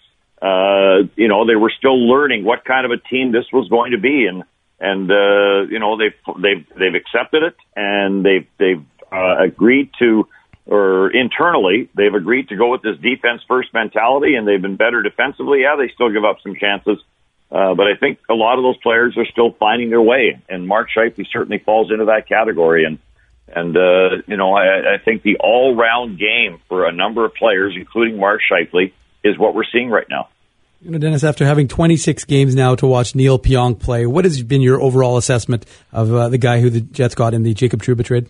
uh, you know, they were still learning what kind of a team this was going to be. And, and, uh, you know, they've, they've, they've accepted it and they've, they've, uh, agreed to, or internally, they've agreed to go with this defense first mentality, and they've been better defensively. Yeah, they still give up some chances. Uh, but I think a lot of those players are still finding their way, and Mark Scheifele certainly falls into that category. And, And, uh, you know, I, I think the all-round game for a number of players, including Mark Scheifele, is what we're seeing right now. You know, Dennis, after having twenty-six games now to watch Neil Pionk play, what has been your overall assessment of uh, the guy who the Jets got in the Jacob Trouba trade?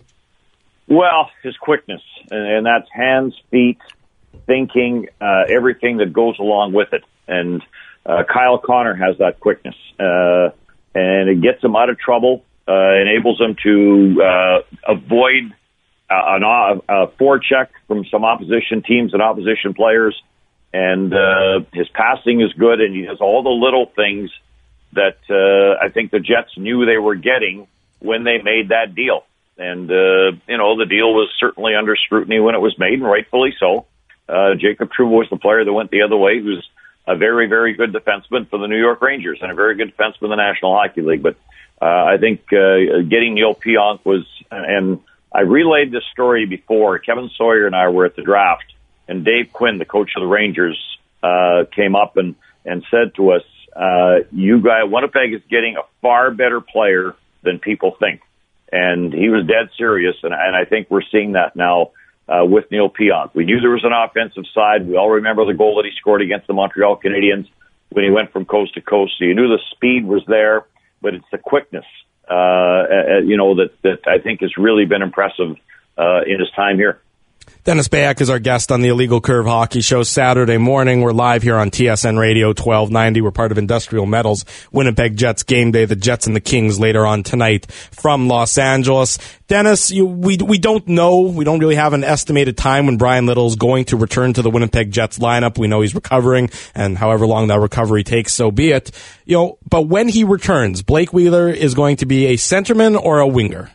Well, his quickness, and, and that's hands, feet, thinking, uh, everything that goes along with it. And uh, Kyle Connor has that quickness, uh, and it gets him out of trouble. Uh, enables them to uh, avoid uh, an, a forecheck from some opposition teams and opposition players. And uh, his passing is good, and he does all the little things that uh, I think the Jets knew they were getting when they made that deal. And, uh, you know, the deal was certainly under scrutiny when it was made, and rightfully so. Uh, Jacob Trouba was the player that went the other way, who's a very, very good defenseman for the New York Rangers and a very good defenseman in the National Hockey League. But Uh, I think uh, getting Neil Pionk was, and I relayed this story before. Kevin Sawyer and I were at the draft, and Dave Quinn, the coach of the Rangers, uh, came up and, and said to us, uh, you guys, Winnipeg is getting a far better player than people think. And he was dead serious, and, and I think we're seeing that now uh, with Neil Pionk. We knew there was an offensive side. We all remember the goal that he scored against the Montreal Canadiens when he went from coast to coast. So you knew the speed was there. But it's the quickness, uh, uh, you know, that, that I think has really been impressive uh, in his time here. Dennis Bayak is our guest on the Illegal Curve Hockey Show Saturday morning. We're live here on T S N Radio twelve ninety. We're part of Industrial Metals. Winnipeg Jets game day. The Jets and the Kings later on tonight from Los Angeles. Dennis, you, we we don't know. We don't really have an estimated time when Brian Little is going to return to the Winnipeg Jets lineup. We know he's recovering, and however long that recovery takes, so be it. You know, but when he returns, Blake Wheeler is going to be a centerman or a winger?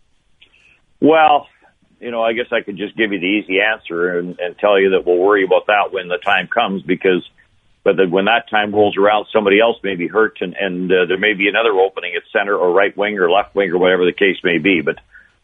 Well, you know, I guess I could just give you the easy answer and, and tell you that we'll worry about that when the time comes, because but the, when that time rolls around, somebody else may be hurt, and, and uh, there may be another opening at center or right wing or left wing or whatever the case may be. But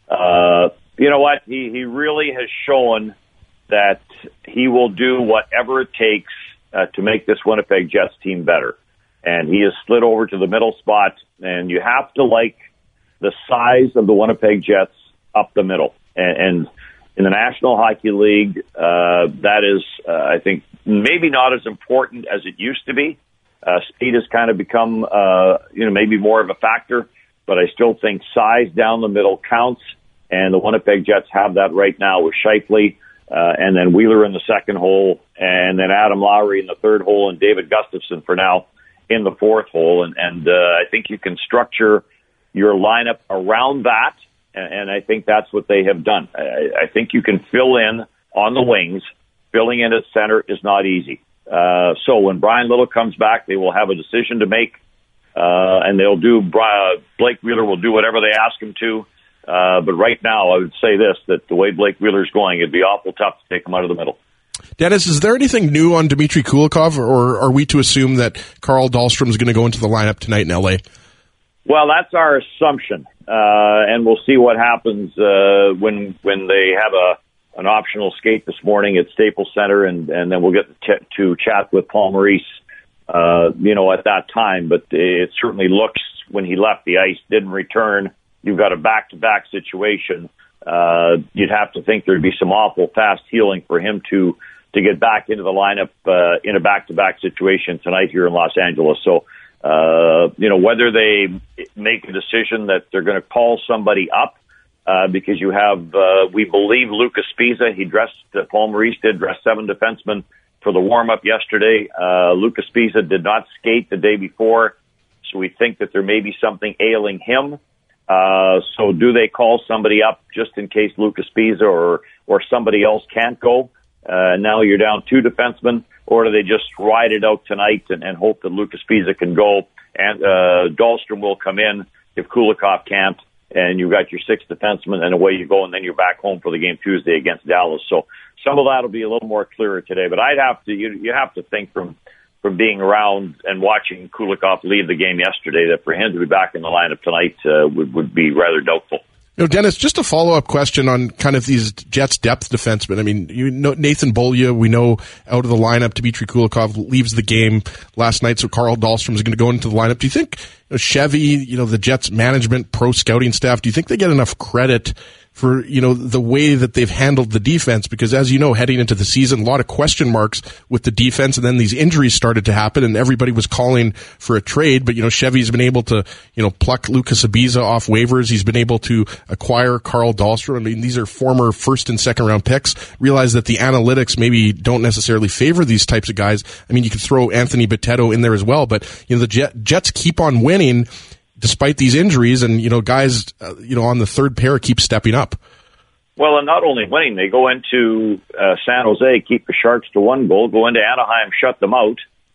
uh, you know what? He, he really has shown that he will do whatever it takes uh, to make this Winnipeg Jets team better. And he has slid over to the middle spot, and you have to like the size of the Winnipeg Jets up the middle. And in the National Hockey League, uh, that is, uh, I think, maybe not as important as it used to be. Uh, speed has kind of become, uh, you know, maybe more of a factor, but I still think size down the middle counts, and the Winnipeg Jets have that right now with Scheifele, uh, and then Wheeler in the second hole, and then Adam Lowry in the third hole, and David Gustafson for now in the fourth hole. And, and uh, I think you can structure your lineup around that. And I think that's what they have done. I think you can fill in on the wings. Filling in at center is not easy. Uh, so when Brian Little comes back, they will have a decision to make, uh, and they'll do. Uh, Blake Wheeler will do whatever they ask him to. Uh, but right now, I would say this: that the way Blake Wheeler's going, it'd be awful tough to take him out of the middle. Dennis, is there anything new on Dmitry Kulikov, or are we to assume that Carl Dahlstrom is going to go into the lineup tonight in L A? Well, that's our assumption. Uh, and we'll see what happens uh, when when they have a an optional skate this morning at Staples Center, and, and then we'll get to, t- to chat with Paul Maurice, uh, you know, at that time. But it certainly looks, when he left the ice, didn't return, you've got a back-to-back situation. Uh, you'd have to think there'd be some awful fast healing for him to to get back into the lineup uh, in a back-to-back situation tonight here in Los Angeles. So, Uh, you know, whether they make a decision that they're going to call somebody up, uh, because you have, uh, we believe Lucas Spiza, he dressed, uh, Paul Maurice did dress seven defensemen for the warm-up yesterday. Uh, Lucas Sbisa did not skate the day before, so we think that there may be something ailing him. Uh, so do they call somebody up just in case Lucas Sbisa or, or somebody else can't go? Uh, now you're down two defensemen, or do they just ride it out tonight and, and hope that Lucas Sbisa can go and uh, Dahlstrom will come in if Kulikov can't, and you've got your six defensemen, and away you go, and then you're back home for the game Tuesday against Dallas. So some of that will be a little more clearer today. But I'd have to, you, you have to think from from being around and watching Kulikov leave the game yesterday that for him to be back in the lineup tonight uh, would, would be rather doubtful. You know, Dennis, just a follow-up question on kind of these Jets depth defensemen. I mean, you know, Nathan Beaulieu, we know out of the lineup. Dmitry Kulikov leaves the game last night, so Carl Dahlstrom is going to go into the lineup. Do you think you know, Chevy, you know, the Jets management, pro scouting staff, do you think they get enough credit for, you know, the way that they've handled the defense? Because as you know, heading into the season, a lot of question marks with the defense, and then these injuries started to happen and everybody was calling for a trade. But, you know, Chevy's been able to, you know, pluck Lucas Sbisa off waivers. He's been able to acquire Carl Dahlstrom. I mean, these are former first and second round picks. Realize that the analytics maybe don't necessarily favor these types of guys. I mean, you could throw Anthony Bitetto in there as well, but, you know, the Jet, Jets keep on winning despite these injuries, and, you know, guys, uh, you know, on the third pair keep stepping up. Well, and not only winning, they go into uh, San Jose, keep the Sharks to one goal, go into Anaheim, shut them out.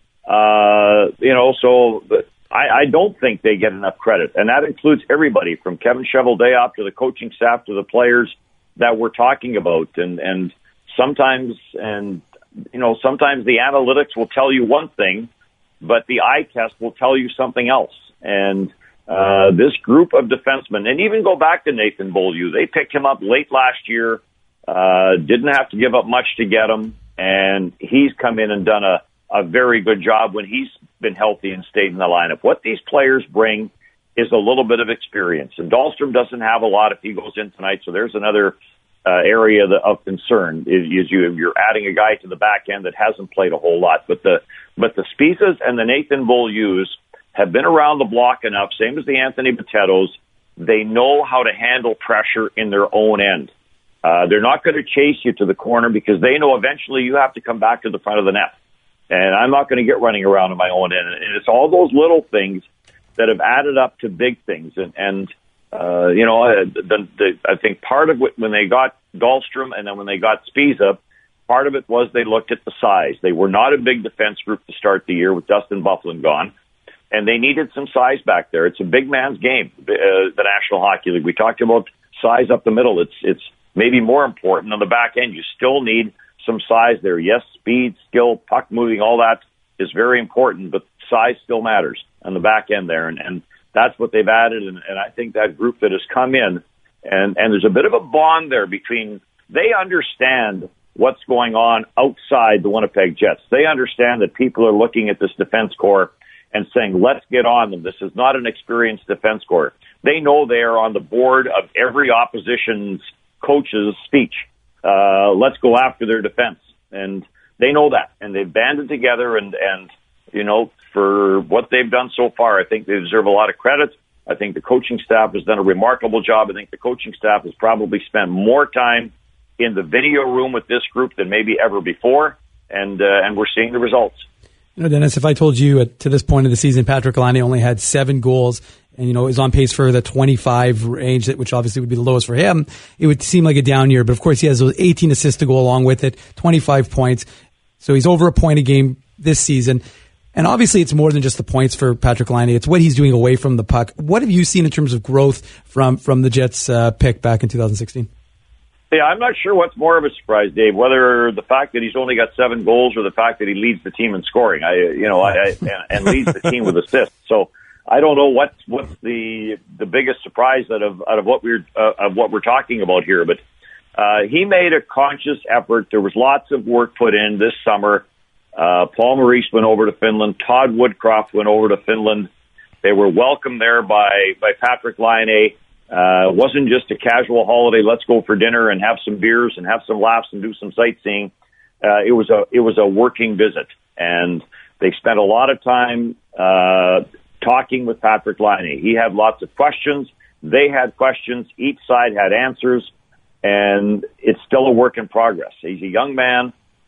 Uh, you know, so I, I don't think they get enough credit, and that includes everybody from Kevin Cheveldayoff to the coaching staff to the players that we're talking about. And, and sometimes, and you know, sometimes the analytics will tell you one thing, but the eye test will tell you something else. And Uh, this group of defensemen, and even go back to Nathan Beaulieu, they picked him up late last year, uh, didn't have to give up much to get him, and he's come in and done a, a very good job when he's been healthy and stayed in the lineup. What these players bring is a little bit of experience, and Dahlstrom doesn't have a lot if he goes in tonight, so there's another uh, area of concern, is, is you, you're adding a guy to the back end that hasn't played a whole lot. But the, but the Spisas and the Nathan Beaulieus have been around the block enough, same as the Anthony Bitettos. They know how to handle pressure in their own end. Uh, they're not going to chase you to the corner because they know eventually you have to come back to the front of the net. And I'm not going to get running around in my own end. And it's all those little things that have added up to big things. And, and uh, you know, the, the, I think part of it, when they got Dahlstrom and then when they got Sbisa, part of it was they looked at the size. They were not a big defense group to start the year with Dustin Byfuglien gone. And they needed some size back there. It's a big man's game, uh, the National Hockey League. We talked about size up the middle. It's it's maybe more important on the back end. You still need some size there. Yes, speed, skill, puck moving, all that is very important, but size still matters on the back end there. And, and that's what they've added. And, and I think that group that has come in, and, and there's a bit of a bond there between, they understand what's going on outside the Winnipeg Jets. They understand that people are looking at this defense corps and saying, let's get on them. This is not an experienced defense corps. They know they are on the board of every opposition's coach's speech. Uh, let's go after their defense. And they know that. And they've banded together. And, and, you know, for what they've done so far, I think they deserve a lot of credit. I think the coaching staff has done a remarkable job. I think the coaching staff has probably spent more time in the video room with this group than maybe ever before. And, uh, and we're seeing the results. You know, Dennis, if I told you at, to this point of the season, Patrik Laine only had seven goals and, you know, is on pace for the twenty-five range, which obviously would be the lowest for him, it would seem like a down year. But of course, he has those eighteen assists to go along with it, twenty-five points. So he's over a point a game this season. And obviously, it's more than just the points for Patrik Laine. It's what he's doing away from the puck. What have you seen in terms of growth from, from the Jets' uh, pick back in two thousand sixteen? Yeah, I'm not sure what's more of a surprise, Dave, whether the fact that he's only got seven goals or the fact that he leads the team in scoring. I, you know, I, I and, and leads the team with assists. So I don't know what's what's the the biggest surprise out of out of what we're uh, of what we're talking about here. But uh, he made a conscious effort. There was lots of work put in this summer. Uh, Paul Maurice went over to Finland. Todd Woodcroft went over to Finland. They were welcomed there by by Patrik Laine. Uh, it wasn't just a casual holiday. Let's go for dinner and have some beers and have some laughs and do some sightseeing. Uh, it was a, it was a working visit, and they spent a lot of time, uh, talking with Patrik Laine. He had lots of questions. They had questions. Each side had answers, and it's still a work in progress. He's a young man.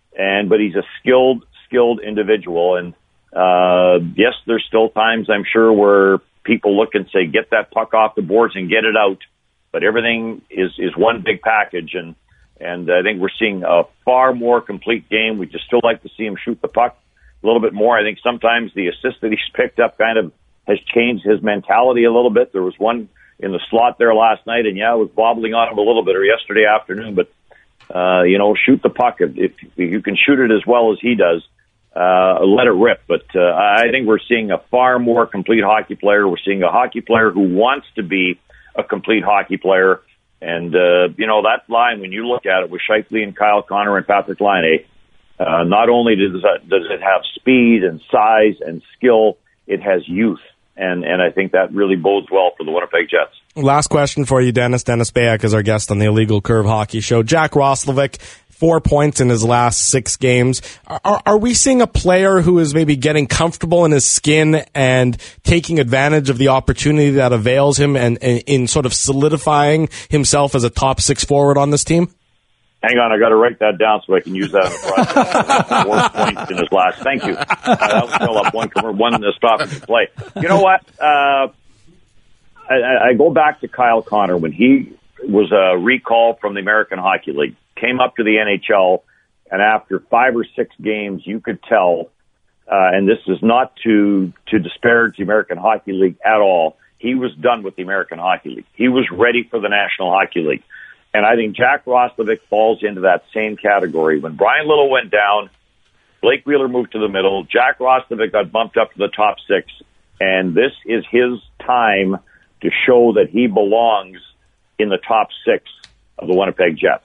and but he's a skilled, skilled individual. And uh, yes, there's still times I'm sure where people look and say, "Get that puck off the boards and get it out." But everything is is one big package, and and I think we're seeing a far more complete game. We just still like to see him shoot the puck a little bit more. I think sometimes the assist that he's picked up kind of has changed his mentality a little bit. There was one in the slot there last night, and yeah, it was wobbling on him a little bit, or yesterday afternoon. But uh, you know, shoot the puck if, if you can shoot it as well as he does. Uh, let it rip. But uh, I think we're seeing a far more complete hockey player. We're seeing a hockey player who wants to be a complete hockey player. And, uh, you know, that line, when you look at it with Scheifele and Kyle Connor and Patrick Laine, uh, not only does it, does it have speed and size and skill, it has youth. And, and I think that really bodes well for the Winnipeg Jets. Last question for you, Dennis. Dennis Bayak is our guest on the Illegal Curve Hockey Show. Jack Roslovic, four points in his last six games. Are, are we seeing a player who is maybe getting comfortable in his skin and taking advantage of the opportunity that avails him and, and in sort of solidifying himself as a top six forward on this team? Hang on, I got to write that down so I can use that in the broadcast. Four points in his last. Thank you. Uh, that'll fill up one one stoppage play. You know what? Uh, I, I go back to Kyle Connor when he was a recall from the American Hockey League. Came up to the N H L, and after five or six games, you could tell, uh, and this is not to to disparage the American Hockey League at all, he was done with the American Hockey League. He was ready for the National Hockey League. And I think Jack Roslovic falls into that same category. When Brian Little went down, Blake Wheeler moved to the middle, Jack Roslovic got bumped up to the top six, and this is his time to show that he belongs in the top six of the Winnipeg Jets.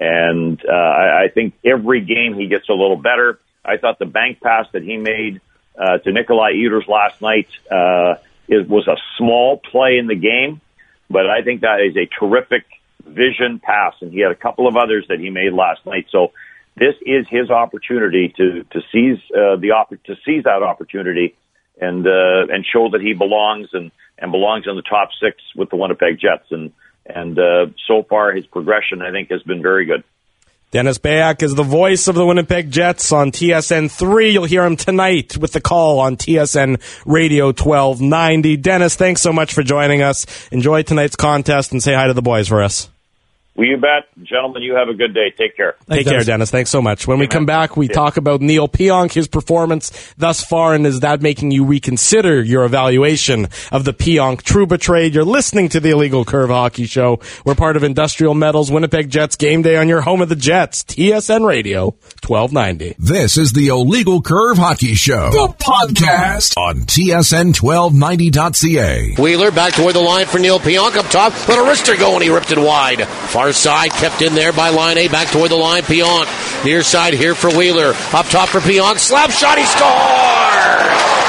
And uh, I, I think every game he gets a little better. I thought the bank pass that he made uh, to Nikolai Ehlers last night uh, it was a small play in the game, but I think that is a terrific vision pass, and he had a couple of others that he made last night. So this is his opportunity to to seize uh, the opp- to seize that opportunity and uh, and show that he belongs and, and belongs in the top six with the Winnipeg Jets. And And uh, so far, his progression, I think, has been very good. Dennis Bayak is the voice of the Winnipeg Jets on T S N three. You'll hear him tonight with the call on T S N Radio twelve ninety. Dennis, thanks so much for joining us. Enjoy tonight's contest and say hi to the boys for us. Well, you bet. Gentlemen, you have a good day. Take care. Take care, Dennis. Thanks so much. When we come back, we talk about Neil Pionk, his performance thus far, and is that making you reconsider your evaluation of the Pionk Trouba trade? You're listening to the Illegal Curve Hockey Show. We're part of Industrial Metals Winnipeg Jets Game Day on your home of the Jets, T S N Radio twelve ninety. This is the Illegal Curve Hockey Show, the podcast on T S N twelve ninety dot C A. Wheeler back toward the line for Neil Pionk up top. Let a wrister go, and he ripped it wide. Far side, kept in there by Laine. Back toward the line, Pionk. Near side here for Wheeler. Up top for Pionk. Slap shot, he scores!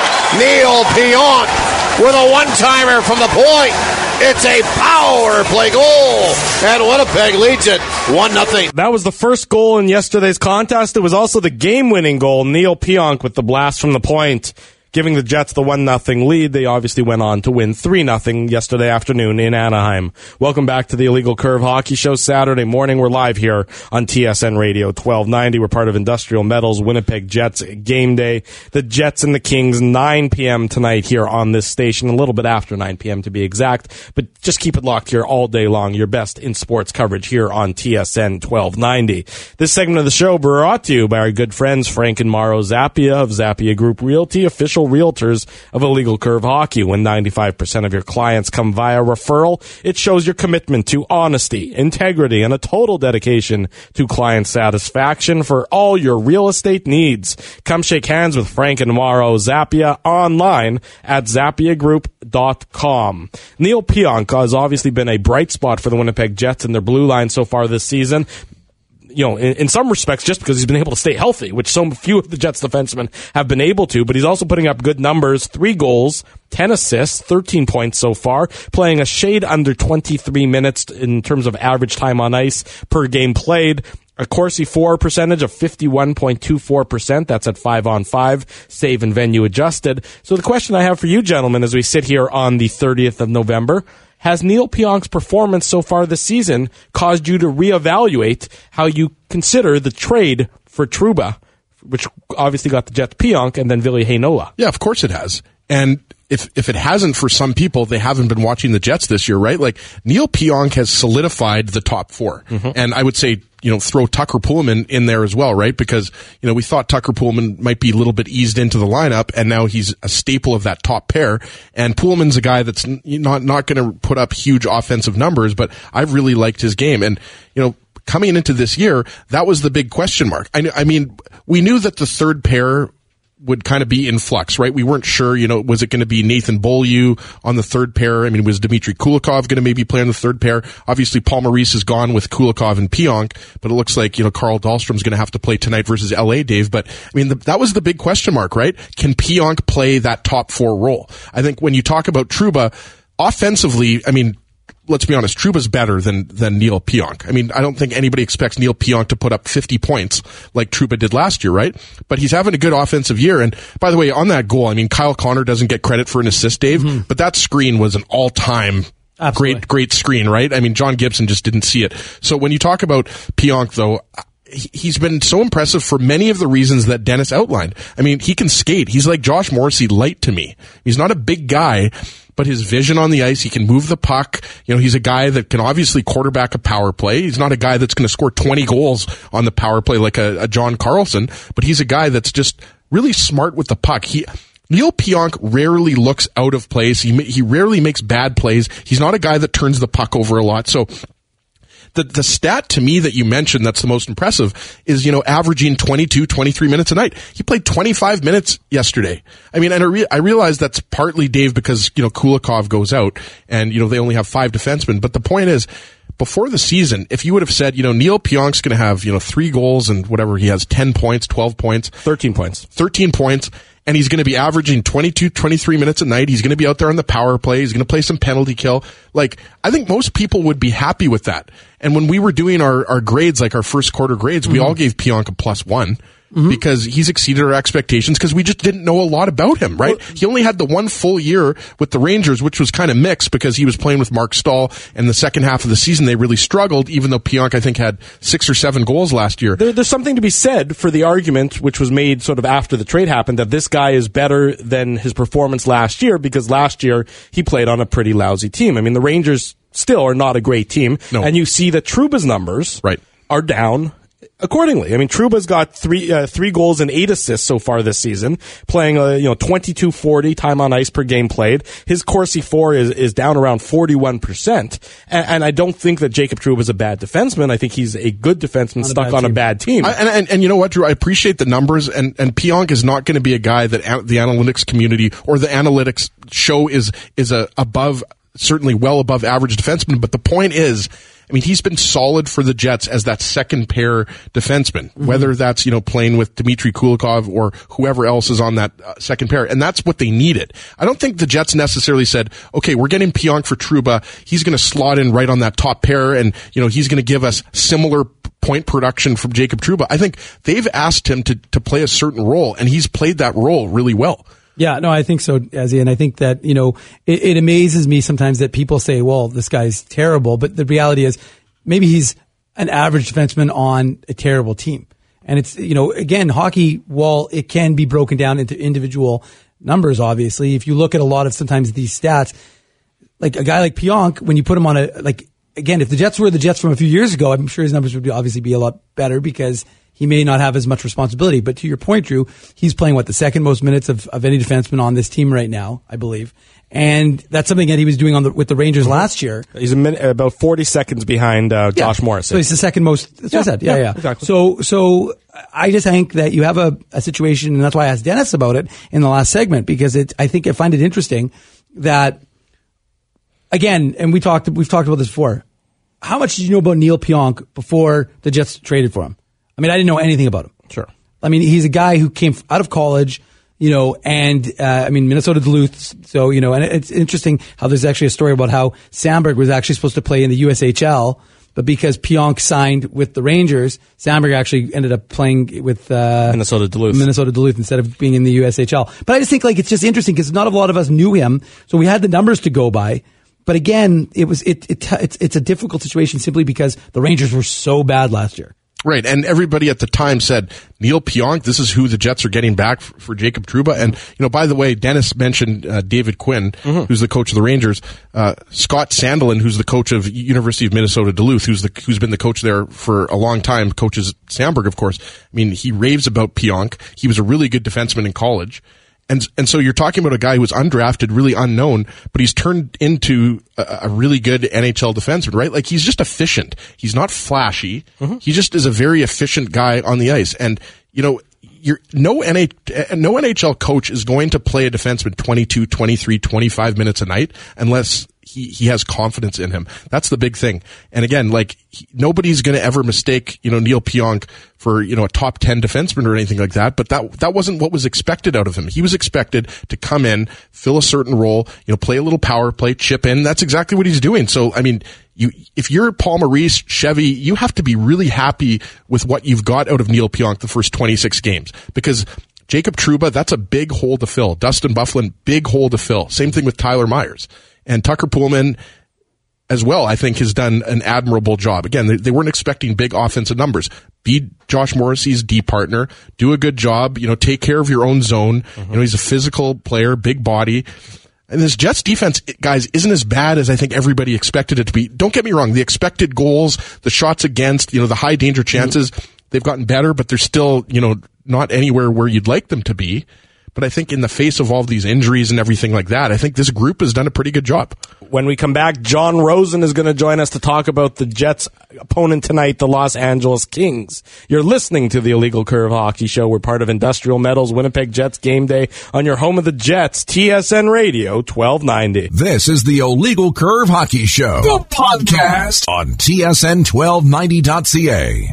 Neil Pionk with a one-timer from the point. It's a power play goal, and Winnipeg leads it one nothing. That was the first goal in yesterday's contest. It was also the game-winning goal. Neil Pionk with the blast from the point, giving the Jets the one nothing lead. They obviously went on to win three nothing yesterday afternoon in Anaheim. Welcome back to the Illegal Curve Hockey Show. Saturday morning, we're live here on T S N Radio twelve ninety. We're part of Industrial Metals Winnipeg Jets Game Day. The Jets and the Kings, nine p.m. tonight here on this station, a little bit after nine p.m. to be exact. But just keep it locked here all day long. Your best in sports coverage here on T S N twelve ninety. This segment of the show brought to you by our good friends Frank and Mauro Zappia of Zappia Group Realty, official realtors of Illegal Curve Hockey. When ninety-five percent of your clients come via referral, it shows your commitment to honesty, integrity, and a total dedication to client satisfaction for all your real estate needs. Come shake hands with Frank and Mauro Zappia online at zappia group dot com. Neil Pionk has obviously been a bright spot for the Winnipeg Jets and their blue line so far this season. You know, in, in some respects, just because he's been able to stay healthy, which so few of the Jets defensemen have been able to, but he's also putting up good numbers, three goals, ten assists, thirteen points so far, playing a shade under twenty-three minutes in terms of average time on ice per game played. A Corsi four percentage of fifty-one point two four percent. That's at five on five, save and venue adjusted. So the question I have for you, gentlemen, as we sit here on the thirtieth of November, has Neil Pionk's performance so far this season caused you to reevaluate how you consider the trade for Trouba, which obviously got the Jets Pionk and then Ville Heinola. Yeah, of course it has. And if if it hasn't for some people, they haven't been watching the Jets this year, right? Like, Neil Pionk has solidified the top four. Mm-hmm. And I would say, you know, throw Tucker Poolman in there as well, right? Because, you know, we thought Tucker Poolman might be a little bit eased into the lineup, and now he's a staple of that top pair. And Poolman's a guy that's not, not going to put up huge offensive numbers, but I've really liked his game. And, you know, coming into this year, that was the big question mark. I, I mean, we knew that the third pair would kind of be in flux, right? We weren't sure, you know, was it going to be Nathan Beaulieu on the third pair? I mean, was Dmitry Kulikov going to maybe play on the third pair? Obviously, Paul Maurice is gone with Kulikov and Pionk, but it looks like, you know, Carl Dahlstrom's going to have to play tonight versus L A, Dave. But, I mean, the, that was the big question mark, right? Can Pionk play that top four role? I think when you talk about Trouba, offensively, I mean, let's be honest, Trouba's better than, than Neil Pionk. I mean, I don't think anybody expects Neil Pionk to put up fifty points like Trouba did last year, right? But he's having a good offensive year. And by the way, on that goal, I mean, Kyle Connor doesn't get credit for an assist, Dave, mm-hmm. but that screen was an all-time Absolutely. great, great screen, right? I mean, John Gibson just didn't see it. So when you talk about Pionk, though, he's been so impressive for many of the reasons that Dennis outlined. I mean, he can skate. He's like Josh Morrissey light to me. He's not a big guy, but his vision on the ice, he can move the puck. You know, he's a guy that can obviously quarterback a power play. He's not a guy that's going to score twenty goals on the power play like a, a John Carlson, but he's a guy that's just really smart with the puck. He, Neil Pionk rarely looks out of place. He, he rarely makes bad plays. He's not a guy that turns the puck over a lot. So, The the stat to me that you mentioned that's the most impressive is, you know, averaging twenty-two, twenty-three minutes a night. He played twenty-five minutes yesterday. I mean, and I, re- I realize that's partly, Dave, because, you know, Kulikov goes out and, you know, they only have five defensemen. But the point is, before the season, if you would have said, you know, Neil Pionk's going to have, you know, three goals and whatever, he has ten points, twelve points. thirteen points. thirteen points. And he's going to be averaging twenty-two, twenty-three minutes a night. He's going to be out there on the power play. He's going to play some penalty kill. Like, I think most people would be happy with that. And when we were doing our, our grades, like our first quarter grades, mm-hmm. we all gave Pionk a plus one. Mm-hmm. Because he's exceeded our expectations because we just didn't know a lot about him, right? Well, he only had the one full year with the Rangers, which was kind of mixed because he was playing with Mark Stahl, and the second half of the season they really struggled, even though Pionk, I think, had six or seven goals last year. There, there's something to be said for the argument, which was made sort of after the trade happened, that this guy is better than his performance last year because last year he played on a pretty lousy team. I mean, the Rangers still are not a great team, no. and you see that Trouba's numbers right. are down accordingly. I mean, Trouba's got three uh, three goals and eight assists so far this season, playing uh, you know twenty-two forty time on ice per game played. His Corsi four is is down around forty-one percent, and, and I don't think that Jacob Trouba is a bad defenseman. I think he's a good defenseman not stuck a on team. a bad team. I, and, and and you know what, Drew? I appreciate the numbers, and and Pionk is not going to be a guy that an, the analytics community or the analytics show is is a above certainly well above average defenseman. But the point is, I mean, he's been solid for the Jets as that second pair defenseman, mm-hmm. whether that's, you know, playing with Dmitry Kulikov or whoever else is on that uh, second pair. And that's what they needed. I don't think the Jets necessarily said, okay, we're getting Pionk for Trouba. He's going to slot in right on that top pair. And, you know, he's going to give us similar point production from Jacob Trouba. I think they've asked him to, to play a certain role, and he's played that role really well. Yeah, no, I think so, Azzy, and I think that, you know, it, it amazes me sometimes that people say, well, this guy's terrible, but the reality is maybe he's an average defenseman on a terrible team. And it's, you know, again, hockey, while it can be broken down into individual numbers, obviously, if you look at a lot of sometimes these stats, like a guy like Pionk, when you put him on a, like, again, if the Jets were the Jets from a few years ago, I'm sure his numbers would be, obviously be a lot better because he may not have as much responsibility. But to your point, Drew, he's playing, what, the second most minutes of, of any defenseman on this team right now, I believe. And that's something that he was doing on the, with the Rangers last year. He's a minute, about forty seconds behind uh, yeah. Josh Morrissey. So he's the second most. That's yeah, what I said. Yeah, yeah, yeah. Exactly. So, so I just think that you have a, a situation, and that's why I asked Dennis about it in the last segment, because it, I think I find it interesting that, again, and we talked, we've talked about this before. How much did you know about Neil Pionk before the Jets traded for him? I mean, I didn't know anything about him. Sure. I mean, he's a guy who came out of college, you know, and, uh, I mean, Minnesota Duluth. So, you know, and it's interesting how there's actually a story about how Sandberg was actually supposed to play in the U S H L, but because Pionk signed with the Rangers, Sandberg actually ended up playing with, uh, Minnesota Duluth. Minnesota Duluth instead of being in the U S H L. But I just think like it's just interesting because not a lot of us knew him. So we had the numbers to go by. But again, it was, it, it, it's, it's a difficult situation simply because the Rangers were so bad last year. Right, and everybody at the time said, Neil Pionk, this is who the Jets are getting back for, for Jacob Trouba. And, you know, by the way, Dennis mentioned uh, David Quinn, mm-hmm. who's the coach of the Rangers. Uh, Scott Sandelin, who's the coach of University of Minnesota Duluth, who's the who's been the coach there for a long time, coaches Sandberg, of course. I mean, he raves about Pionk. He was a really good defenseman in college. And and so you're talking about a guy who was undrafted, really unknown, but he's turned into a, a really good N H L defenseman, right? Like, he's just efficient. He's not flashy. Mm-hmm. He just is a very efficient guy on the ice. And, you know, you're, no N H, no N H L coach is going to play a defenseman twenty-two, twenty-three, twenty-five minutes a night unless he, he has confidence in him. That's the big thing. And again, like, he, nobody's going to ever mistake, you know, Neil Pionk for, you know, a top ten defenseman or anything like that. But that, that wasn't what was expected out of him. He was expected to come in, fill a certain role, you know, play a little power play, chip in. That's exactly what he's doing. So, I mean, you, if you're Paul Maurice, Chevy, you have to be really happy with what you've got out of Neil Pionk the first twenty-six games, because Jacob Trouba, that's a big hole to fill. Dustin Byfuglien, big hole to fill. Same thing with Tyler Myers. And Tucker Poolman as well, I think, has done an admirable job. Again, they, they weren't expecting big offensive numbers. Be Josh Morrissey's D partner. Do a good job. You know, take care of your own zone. Mm-hmm. You know, he's a physical player, big body. And this Jets defense, guys, isn't as bad as I think everybody expected it to be. Don't get me wrong. The expected goals, the shots against, you know, the high danger chances, mm-hmm. they've gotten better, but they're still, you know, not anywhere where you'd like them to be. But I think in the face of all of these injuries and everything like that, I think this group has done a pretty good job. When we come back, John Rosen is going to join us to talk about the Jets' opponent tonight, the Los Angeles Kings. You're listening to the Illegal Curve Hockey Show. We're part of Industrial Metals Winnipeg Jets Game Day on your home of the Jets, T S N Radio twelve ninety. This is the Illegal Curve Hockey Show, the podcast on T S N twelve ninety dot C A.